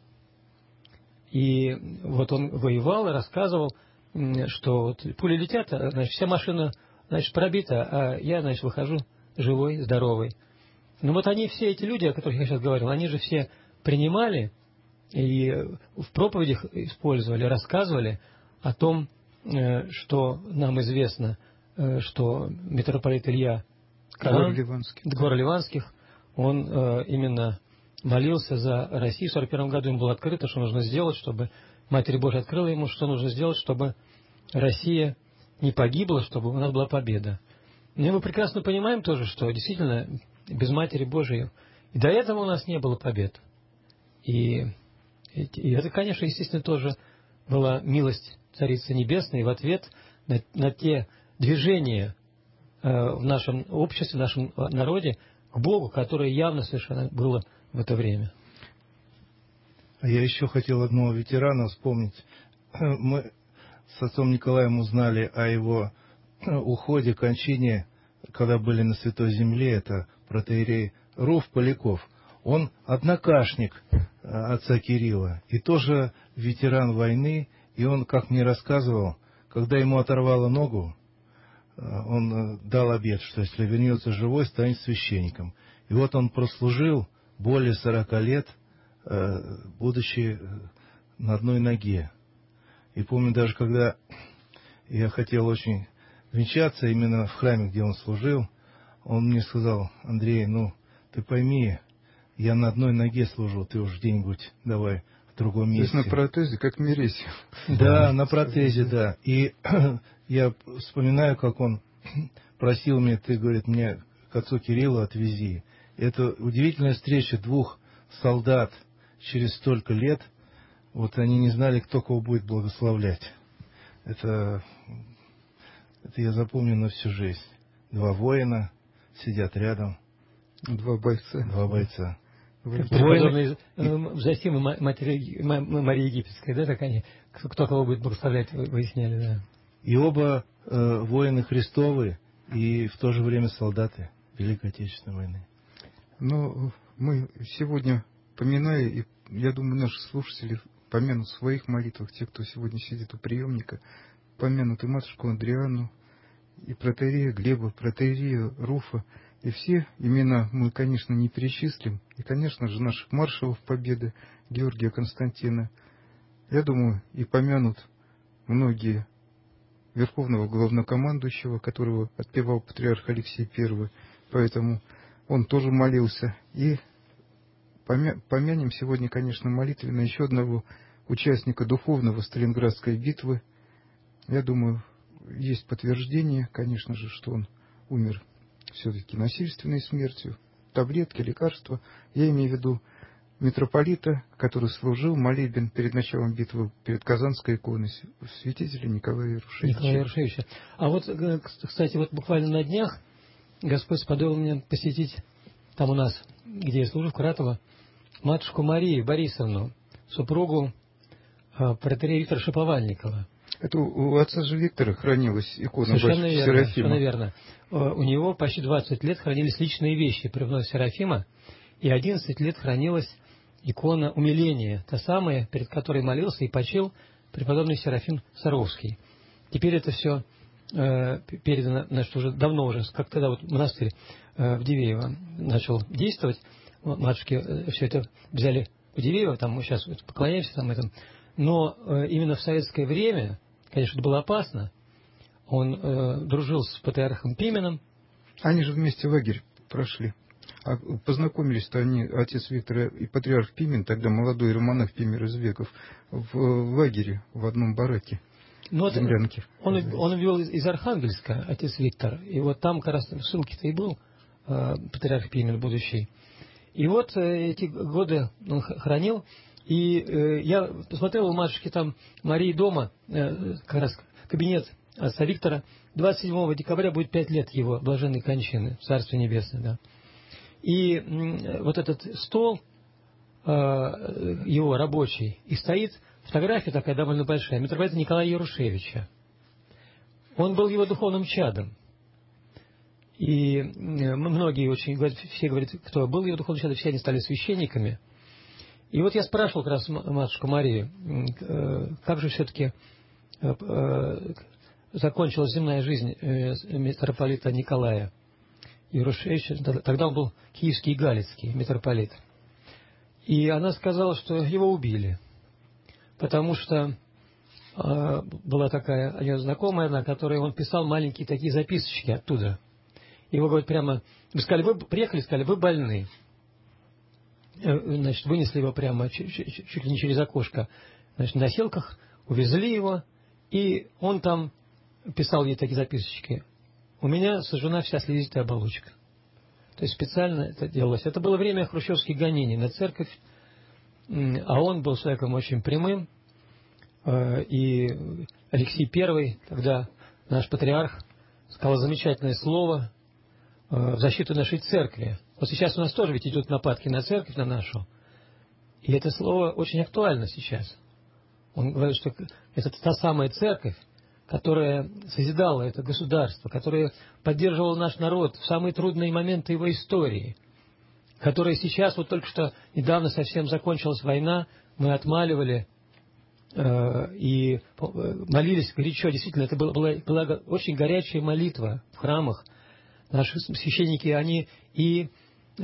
И вот он воевал и рассказывал, что вот пули летят, значит, вся машина, значит, пробита, а я, значит, выхожу живой, здоровый. Ну вот они, все эти люди, о которых я сейчас говорил, они же все принимали и в проповедях использовали, рассказывали о том, что нам известно, что митрополит Илья Горо-Ливанских, он именно молился за Россию. В сорок первом году ему было открыто, что нужно сделать, чтобы Матерь Божия открыла ему, что нужно сделать, чтобы Россия не погибла, чтобы у нас была победа. Но мы прекрасно понимаем тоже, что действительно без Матери Божией и до этого у нас не было побед. И, и это, конечно, естественно, тоже была милость Царицы Небесной в ответ на, на те движения э, в нашем обществе, в нашем народе к Богу, которое явно совершенно было в это время. А я еще хотел одного ветерана вспомнить. Мы с отцом Николаем узнали о его уходе, кончине, когда были на Святой Земле. Это протоиерей Руф Поляков. Он однокашник отца Кирилла и тоже ветеран войны. И он, как мне рассказывал, когда ему оторвало ногу, он дал обет, что если вернется живой, станет священником. И вот он прослужил более сорока лет, будучи на одной ноге. И помню, даже когда я хотел очень венчаться именно в храме, где он служил, он мне сказал: Андрей, ну, ты пойми, я на одной ноге служу, ты уж где-нибудь давай в другом месте. То есть на протезе, как Мересьев. Да, на протезе, да. И я вспоминаю, как он просил меня, ты, говорит, мне к отцу Кириллу отвези. Это удивительная встреча двух солдат через столько лет. Вот они не знали, кто кого будет благословлять. Это, это я запомню на всю жизнь. Два воина сидят рядом. Два бойца. Два бойца. Как преподобные Зосимы Матери, Марии Египетской, да, так они, кто кого будет благословлять, выясняли, да. И оба э, воины Христовы, и в то же время солдаты Великой Отечественной войны. Но мы сегодня, поминая, и я думаю, наши слушатели помянут в своих молитвах, те, кто сегодня сидит у приемника, помянут и матушку Андрианну, и протоиерея Глеба, протоиерея Руфа, и все имена мы, конечно, не перечислим, и, конечно же, наших маршалов Победы, Георгия Константина. Я думаю, и помянут многие верховного главнокомандующего, которого отпевал патриарх Алексей Первый, поэтому он тоже молился. И помя- помянем сегодня, конечно, молитвенно еще одного участника духовного Сталинградской битвы. Я думаю, есть подтверждение, конечно же, что он умер все-таки насильственной смертью, таблетки, лекарства. Я имею в виду митрополита, который служил молебен перед началом битвы перед Казанской иконой, святителя Николая Ярушевича. Николая Ярушевича. А вот, кстати, вот буквально на днях Господь сподобил меня посетить там у нас, где я служу, в Кратово, матушку Марию Борисовну, супругу протоиерея Виктора Шаповальникова. Это у отца же Виктора хранилась икона Совершенно батюшки верно, Серафима. совершенно верно. У него почти двадцать лет хранились личные вещи преподобного Серафима, и одиннадцать лет хранилась икона умиления, та самая, перед которой молился и почил преподобный Серафим Саровский. Теперь это все э, передано, значит, уже давно уже, как тогда вот монастырь э, в Дивеево начал действовать, матушки э, все это взяли в Дивеево, там мы сейчас вот поклоняемся там этом, но э, именно в советское время, конечно, это было опасно, он э, дружил с патриархом Пименом. Они же вместе лагерь прошли. А познакомились-то они, отец Виктор и патриарх Пимен, тогда молодой иеромонах Пимер из Веков, в лагере, в одном бараке, ну, в землянке. Он, он вел из, из Архангельска, отец Виктор, и вот там как раз в ссылке-то и был э, патриарх Пимен будущий. И вот э, эти годы он хранил, и э, я посмотрел у матушки там Марии дома, э, как раз кабинет отца Виктора, двадцать седьмого декабря будет пять лет его блаженной кончины, Царствие Небесное, да. И вот этот стол э, его рабочий, и стоит фотография такая довольно большая, митрополита Николая Ярушевича. Он был его духовным чадом. И многие очень, все говорят, кто был его духовным чадом, все они стали священниками. И вот я спрашивал как раз матушку Марию, как же все-таки закончилась земная жизнь митрополита Николая Ярушевича. Тогда он был киевский и галицкий митрополит. И она сказала, что его убили. Потому что э, была такая у нее знакомая, на которой он писал маленькие такие записочки оттуда. Его, говорит, прямо... Вы сказали, вы приехали, сказали, вы больны. Значит, вынесли его прямо чуть, чуть, чуть ли не через окошко. Значит, на носилках, увезли его, и он там писал ей такие записочки. У меня сожжена вся слизистая оболочка. То есть специально это делалось. Это было время хрущевских гонений на церковь, а он был человеком очень прямым. И Алексей Первый, когда наш патриарх сказал замечательное слово в защиту нашей церкви. Вот сейчас у нас тоже ведь идут нападки на церковь, на нашу. И это слово очень актуально сейчас. Он говорит, что это та самая церковь, которая созидала это государство, которая поддерживала наш народ в самые трудные моменты его истории, которая сейчас, вот только что недавно совсем закончилась война, мы отмаливали э, и молились горячо. Действительно, это была, была, была очень горячая молитва в храмах. Наши священники, они и э,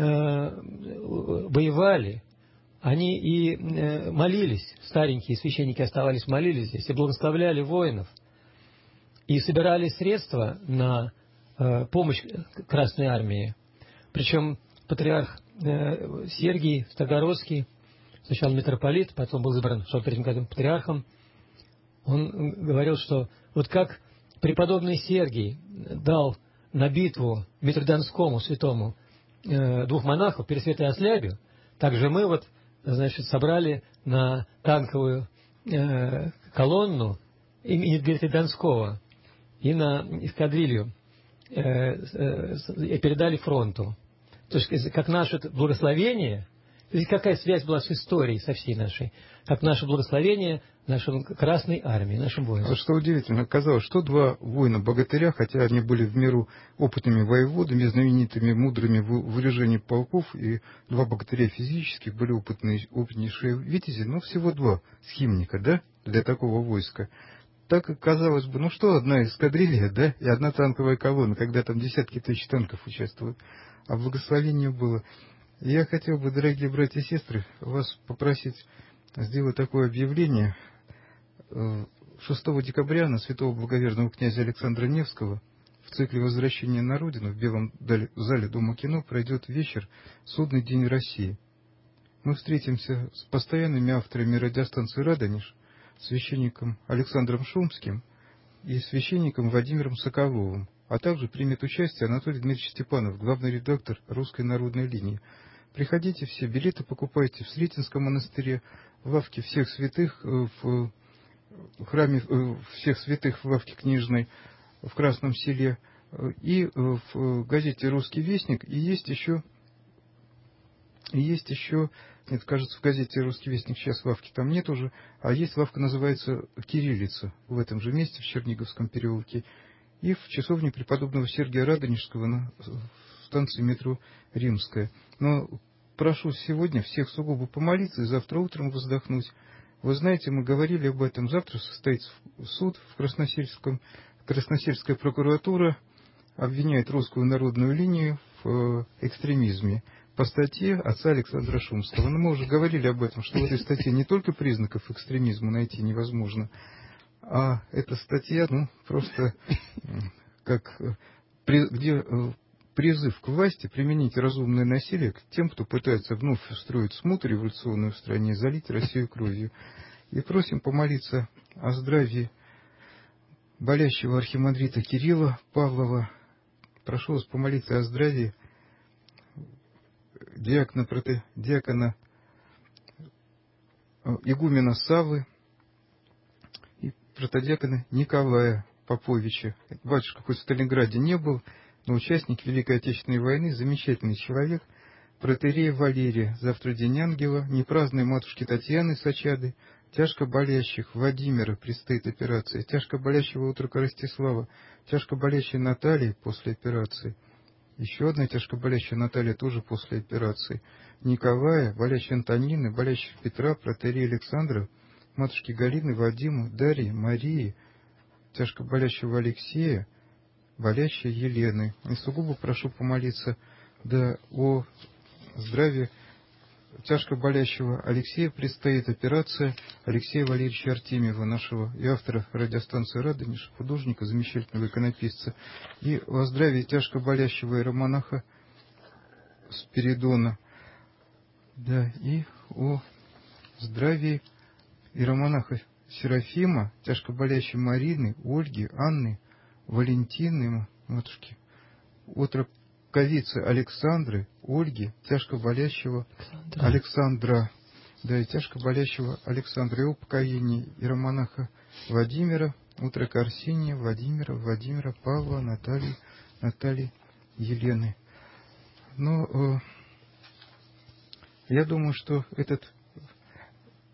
воевали, они и э, молились, старенькие священники оставались, молились здесь, и благословляли воинов, и собирали средства на э, помощь Красной Армии. Причем патриарх э, Сергий Сторогородский, сначала митрополит, потом был избран в сорок третьем году патриархом, он говорил, что вот как преподобный Сергий дал на битву Митродонскому святому э, двух монахов, Пересвета и Ослябию, также мы вот, значит, собрали на танковую э, колонну имени Дмитрия Донского и на эскадрилью э, э, передали фронту. То есть, как наше благословение, то есть какая связь была с историей, со всей нашей, как наше благословение нашей Красной Армии, нашим воинам. Что удивительно, казалось, что два воина-богатыря, хотя они были в меру опытными воеводами, знаменитыми, мудрыми в выражении полков, и два богатыря физически были опытные, опытнейшие витязи, но всего два схимника, да, для такого войска. Так и казалось бы, ну что, одна эскадрилья, да, и одна танковая колонна, когда там десятки тысяч танков участвуют, а благословение было. Я хотел бы, дорогие братья и сестры, вас попросить сделать такое объявление. шестого декабря на святого благоверного князя Александра Невского в цикле «Возвращение на Родину» в Белом зале Дома кино пройдет вечер «Судный день России». Мы встретимся с постоянными авторами радиостанции «Радонеж», священником Александром Шумским и священником Владимиром Соколовым, а также примет участие Анатолий Дмитриевич Степанов, главный редактор «Русской народной линии». Приходите все, билеты покупайте в Сретенском монастыре, в лавке всех святых, в храме всех святых в лавке книжной в Красном Селе и в газете «Русский вестник». И есть еще, и есть еще, нет, кажется, в газете «Русский вестник» сейчас лавки там нет уже, а есть лавка, называется «Кириллица» в этом же месте, в Черниговском переулке, и в часовне преподобного Сергия Радонежского на станции метро Римская. Но прошу сегодня всех сугубо помолиться и завтра утром воздохнуть. Вы знаете, мы говорили об этом. Завтра состоится суд в Красносельском. Красносельская прокуратура обвиняет Русскую народную линию в экстремизме по статье отца Александра Шумского. Но мы уже говорили об этом, что в этой статье не только признаков экстремизма найти невозможно, а эта статья, ну, просто как где призыв к власти применить разумное насилие к тем, кто пытается вновь устроить смуту революционную в стране, залить Россию кровью. И просим помолиться о здравии болящего архимандрита Кирилла Павлова. Прошу вас помолиться о здравии диакона, проте, диакона игумена Саввы и протодиакона Николая Поповича. Батюшка хоть в Сталинграде не был, но участник Великой Отечественной войны, замечательный человек, протоиерея Валерия, завтра день ангела, непраздной матушки Татьяны Сачады, тяжко болящих Владимира, предстоит операция, тяжко болящего утрока Ростислава, тяжко болящей Натальи после операции, еще одна тяжко болящая Наталья тоже после операции, Николая, болящей Антонины, болящих Петра, протоиерея Александра, матушки Галины, Вадима, Дарьи, Марии, тяжко болящего Алексея, болящей Елены. И сугубо прошу помолиться да о здравии тяжко болящего Алексея. Предстоит операция Алексея Валерьевича Артемьева, нашего и автора радиостанции «Радонеж», художника, замечательного иконописца. И о здравии тяжко болящего иеромонаха Спиридона. Да, и о здравии иеромонаха Серафима, тяжко болящей Марины, Ольги, Анны, Валентины, матушки, отроковицы Александры, Ольги, тяжко болящего Александра, Александра да, и тяжко болящего Александра, и упокоение иеромонаха Владимира, утрока Арсения, Владимира, Владимира, Павла, Натальи, Натальи, Елены. Но э, я думаю, что этот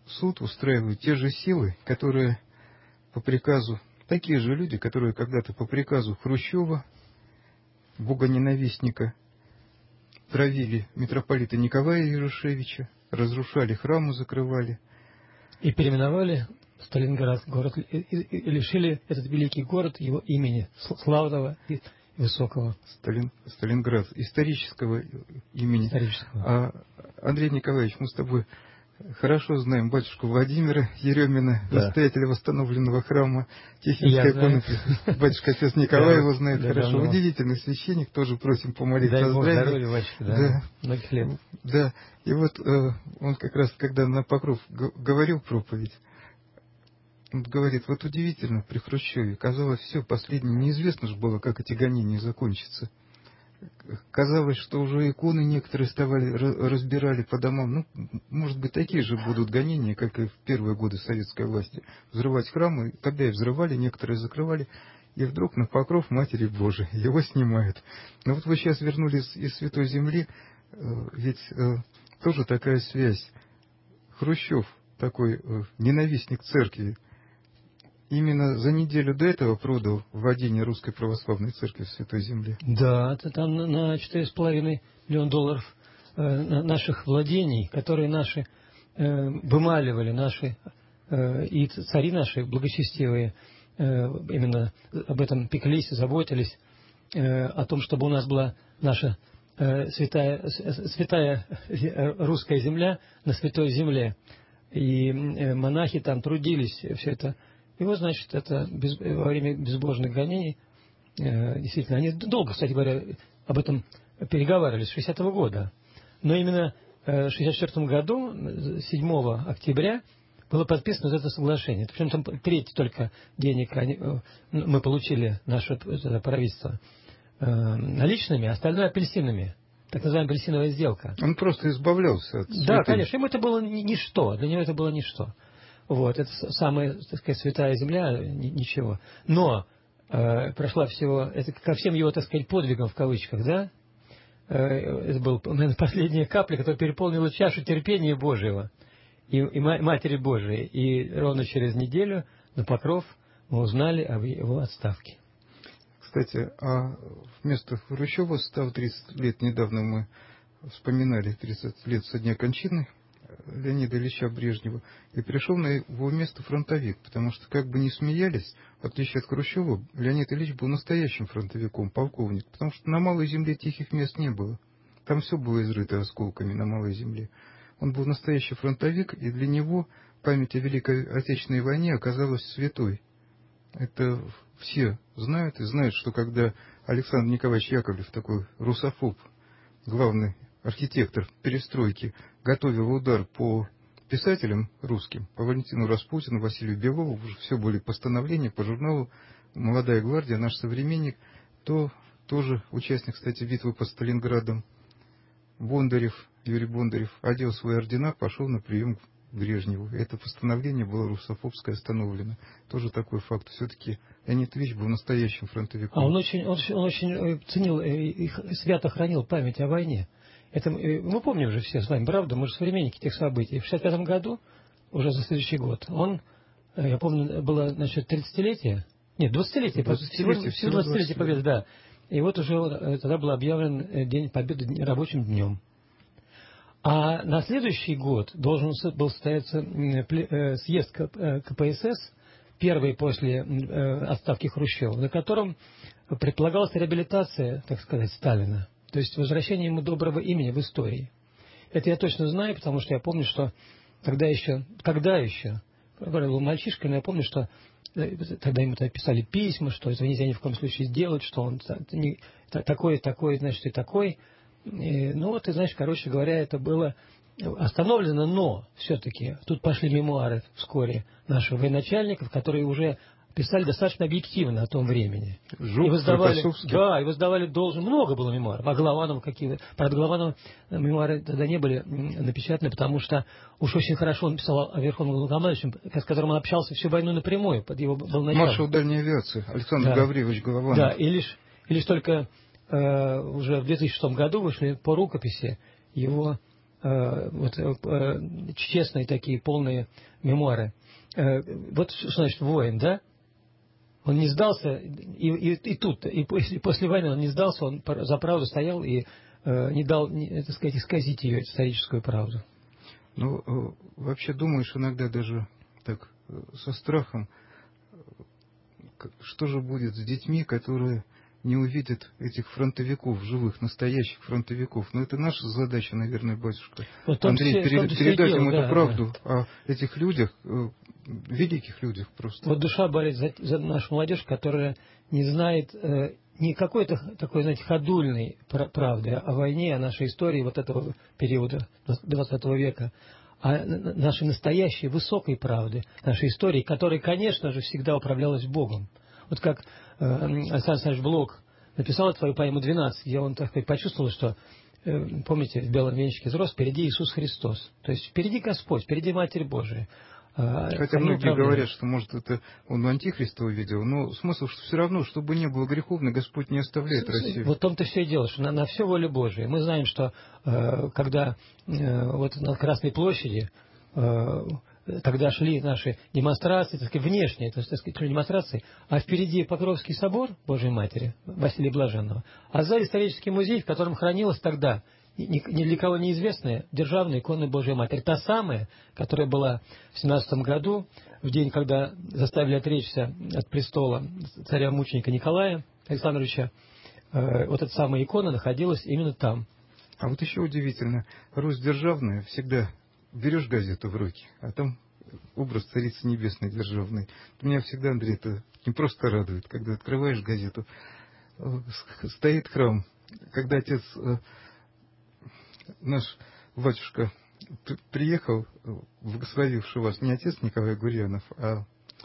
суд устраивают те же силы, которые по приказу, такие же люди, которые когда-то по приказу Хрущева, богоненавистника, травили митрополита Николая Ярошевича, разрушали храмы, закрывали. И переименовали Сталинград город, и, и, и лишили этот великий город его имени, славного и высокого. Сталин, Сталинград, исторического имени. Исторического. А, Андрей Николаевич, мы с тобой хорошо знаем батюшку Владимира Еремина, да. настоятеля восстановленного храма Тихвинской иконы. Батюшка отец Николай его знает да, хорошо. Давно. Удивительный священник, тоже просим помолиться Дай о Бог здравии. здоровья, батюшка, да. да. Многих лет. Да. И вот э, он как раз, когда на Покров г- говорил проповедь, он говорит, вот удивительно, при Хрущеве, казалось, все, последнее, неизвестно же было, как эти гонения закончатся. Казалось, что уже иконы некоторые вставали, разбирали по домам. Ну, может быть, такие же будут гонения, как и в первые годы советской власти. Взрывать храмы, тогда и взрывали, некоторые закрывали. И вдруг на Покров Матери Божией его снимают. Но вот вы сейчас вернулись из Святой Земли, ведь тоже такая связь. Хрущев, такой ненавистник церкви, именно за неделю до этого продал вводение Русской Православной Церкви в Святой Земле. Да, это там на четыре с половиной миллиона долларов э, наших владений, которые наши э, вымаливали, наши э, и цари наши благочестивые э, именно об этом пеклись, заботились, э, о том, чтобы у нас была наша э, святая, святая русская земля на Святой Земле. И э, монахи там трудились, все это. И вот, значит, это без, во время безбожных гонений, э, действительно, они долго, кстати говоря, об этом переговаривались с шестидесятого года. Но именно э, в шестьдесят четвёртом году, седьмого октября, было подписано это соглашение. Причем там треть только денег они, э, мы получили, наше это, правительство, э, наличными, а остальное апельсинами. Так называемая апельсиновая сделка. Он просто избавлялся от святынь. Да, конечно, ему это было ничто, для него это было ничто. Вот, это самая, так сказать, святая земля, ничего. Но э, прошла всего, это ко всем его, так сказать, подвигам в кавычках, да, э, это была, наверное, последняя капля, которая переполнила чашу терпения Божьего и, и Матери Божией. И ровно через неделю на Покров мы узнали об его отставке. Кстати, а вместо Хрущева став тридцать лет, недавно мы вспоминали тридцать лет со дня кончины Леонида Ильича Брежнева, и пришел на его место фронтовик, потому что, как бы ни смеялись, в отличие от Хрущева, Леонид Ильич был настоящим фронтовиком, полковник, потому что на Малой Земле тихих мест не было. Там все было изрыто осколками на Малой Земле. Он был настоящий фронтовик, и для него память о Великой Отечественной войне оказалась святой. Это все знают, и знают, что когда Александр Николаевич Яковлев, такой русофоб, главный архитектор перестройки, готовил удар по писателям русским, по Валентину Распутину, Василию Белову, уже все были постановления по журналу «Молодая гвардия», наш современник, то тоже участник, кстати, битвы под Сталинградом, Бондарев, Юрий Бондарев, одел свои ордена, пошел на прием к Брежневу. Это постановление было русофобское остановлено. Тоже такой факт. Все-таки Леонид Ильич был настоящим фронтовиком. А он очень, он, он очень ценил и свято хранил память о войне. Это мы помним же все с вами, правда? Мы же современники тех событий. В шестьдесят пятом году, уже за следующий год, он, я помню, было, значит, тридцатилетие, нет, двадцатилетие, двадцатилетие, всего двадцатилетие Победы, да. И вот уже тогда был объявлен День Победы рабочим днем. А на следующий год должен был состояться съезд ка пэ эс эс, первый после отставки Хрущева, на котором предполагалась реабилитация, так сказать, Сталина. То есть возвращение ему доброго имени в истории. Это я точно знаю, потому что я помню, что тогда еще, когда еще, я был мальчишкой, но я помню, что тогда ему писали письма, что это нельзя ни в коем случае сделать, что он такой, такой, значит, и такой. И, ну вот, и, знаешь, короче говоря, это было остановлено, но все-таки тут пошли мемуары вскоре наших военачальников, которые уже писали достаточно объективно о том времени. Жук, и воздавали, да, и воздавали должен. Много было мемуаров. А Голованов какие-то. Правда, Голованов мемуары тогда не были напечатаны, потому что уж очень хорошо он писал о Верховном Главнокомандующем, с которым он общался всю войну напрямую. Под его был началом. Маршал дальней авиации Александр да. Гаврилович Голованов. Да, и лишь, и лишь только э, уже в две тысячи шестом году вышли по рукописи его э, вот, э, честные такие, полные мемуары. Э, вот что значит воин, да? Он не сдался, и, и, и тут, и после, после войны он не сдался, он за правду стоял и э, не дал, не, так сказать, исказить ее, историческую правду. Ну, э, вообще думаешь иногда даже так, э, со страхом, э, что же будет с детьми, которые не увидят этих фронтовиков, живых, настоящих фронтовиков. Но это наша задача, наверное, батюшка. Вот Андрей, все, перед, передать дело, им да, эту правду да. о этих людях, э, великих людях просто. Вот душа болит за, за нашу молодежь, которая не знает э, не какой-то такой, знаете, ходульной правды о войне, о нашей истории вот этого периода двадцатого века, а нашей настоящей высокой правды, нашей истории, которая, конечно же, всегда управлялась Богом. Вот как э, Александр Александрович Блок написал свою поэму «двенадцать», где он, так сказать, почувствовал, что, э, помните, в белом венчике взрос, впереди Иисус Христос. То есть впереди Господь, впереди Матерь Божия. Хотя многие говорят, что, может, это он Антихриста увидел, но смысл, что все равно, чтобы не было греховно, Господь не оставляет Россию. Вот в том-то все и дело, что на, на все воля Божия. Мы знаем, что э, когда э, вот на Красной площади э, тогда шли наши демонстрации, так сказать, внешние, так сказать, демонстрации, а впереди Покровский собор Божьей Матери, Василия Блаженного, а сзади исторический музей, в котором хранилась тогда ни, ни для кого неизвестная державная икона Божьей Матери. Та самая, которая была в семнадцатом году, в день, когда заставили отречься от престола царя-мученика Николая Александровича, э, вот эта самая икона находилась именно там. А вот еще удивительно, Русь державная, всегда берешь газету в руки, а там образ Царицы Небесной державной. Меня всегда, Андрей, это не просто радует, когда открываешь газету, стоит храм, когда отец, наш батюшка, приехал, благословивший вас, не отец Николай Гурьянов, а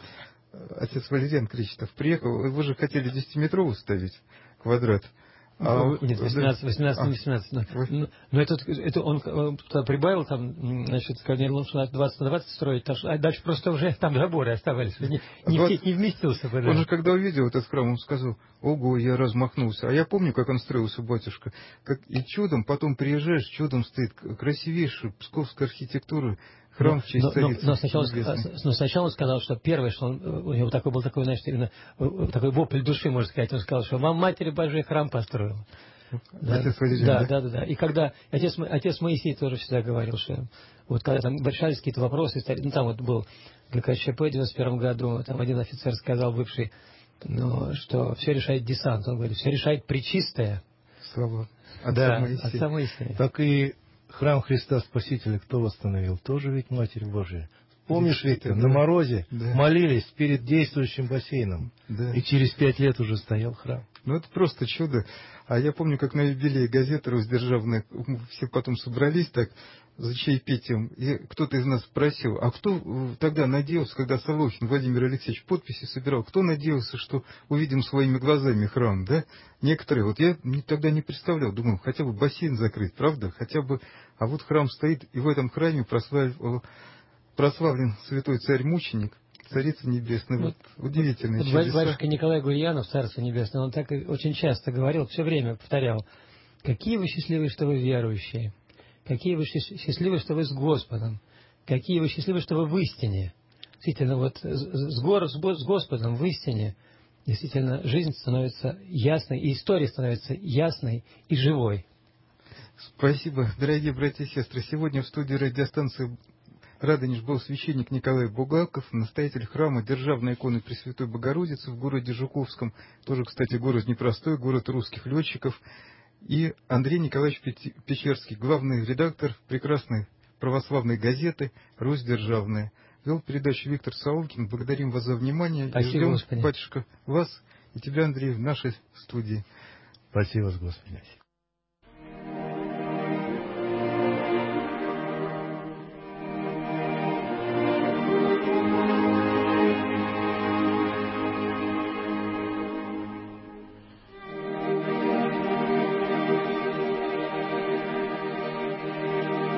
отец Валериан Кречетов, приехал, вы же хотели десятиметровый ставить квадрат. А, нет, восемнадцать, восемнадцать, а, восемнадцать. Но, но, но это, это он туда прибавил, там, значит, сказал, что двадцать на двадцать строить, а дальше просто уже там заборы оставались, не, не, вот, не вместился. Он да. же, когда увидел этот храм, он сказал, ого, я размахнулся. А я помню, как он строился, батюшка. Как, и чудом, потом приезжаешь, чудом стоит красивейшая псковская архитектура. Храм но, в честь но, Царицы но, но, сначала, но сначала он сказал, что первое, что он, у него такой был такой, значит, именно такой вопль души, можно сказать, он сказал, что вам Матери Божией храм построил. Да, отец Валериан, да, да? да, да, да. И когда отец, отец Моисей тоже всегда говорил, что вот когда там решались какие-то вопросы, ну там вот был ГКЧП в девяносто первом году, там один офицер сказал, бывший, ну, что все решает десант. Он говорит, все решает Пречистая. Слава отца да, Моисея. Отца Моисея. Так и храм Христа Спасителя кто восстановил? Тоже ведь Матерь Божия. Помнишь, Виктор, да. на морозе да. молились перед действующим бассейном. Да. И через пять лет уже стоял храм. Ну, это просто чудо. А я помню, как на юбилее газеты «Росдержавная», все потом собрались так за чаепитием, и кто-то из нас спросил, а кто тогда надеялся, когда Солохин Владимир Алексеевич подписи собирал, кто надеялся, что увидим своими глазами храм, да? Некоторые, вот я тогда не представлял, думаю, хотя бы бассейн закрыть, правда? Хотя бы, а вот храм стоит, и в этом храме прославлен, прославлен святой царь-мученик, Царица Небесная. Вот, вот удивительные вот чудеса. Батюшка Николай Гурьянов, Царство Небесное, он так очень часто говорил, все время повторял, какие вы счастливые, что вы верующие, какие вы счастливые, что вы с Господом, какие вы счастливые, что вы в истине. Действительно, вот с, гор, с Господом в истине действительно жизнь становится ясной, и история становится ясной и живой. Спасибо, дорогие братья и сестры. Сегодня в студии радиостанции Радонеж был священник Николай Бугаков, настоятель храма Державной иконы Пресвятой Богородицы в городе Жуковском. Тоже, кстати, город непростой, город русских летчиков. И Андрей Николаевич Печерский, главный редактор прекрасной православной газеты «Русь Державная». Вел передачу Виктор Саулкин. Благодарим вас за внимание. Спасибо, и ждем, Господи. батюшка, вас и тебя, Андрей, в нашей студии. Спасибо, Господи.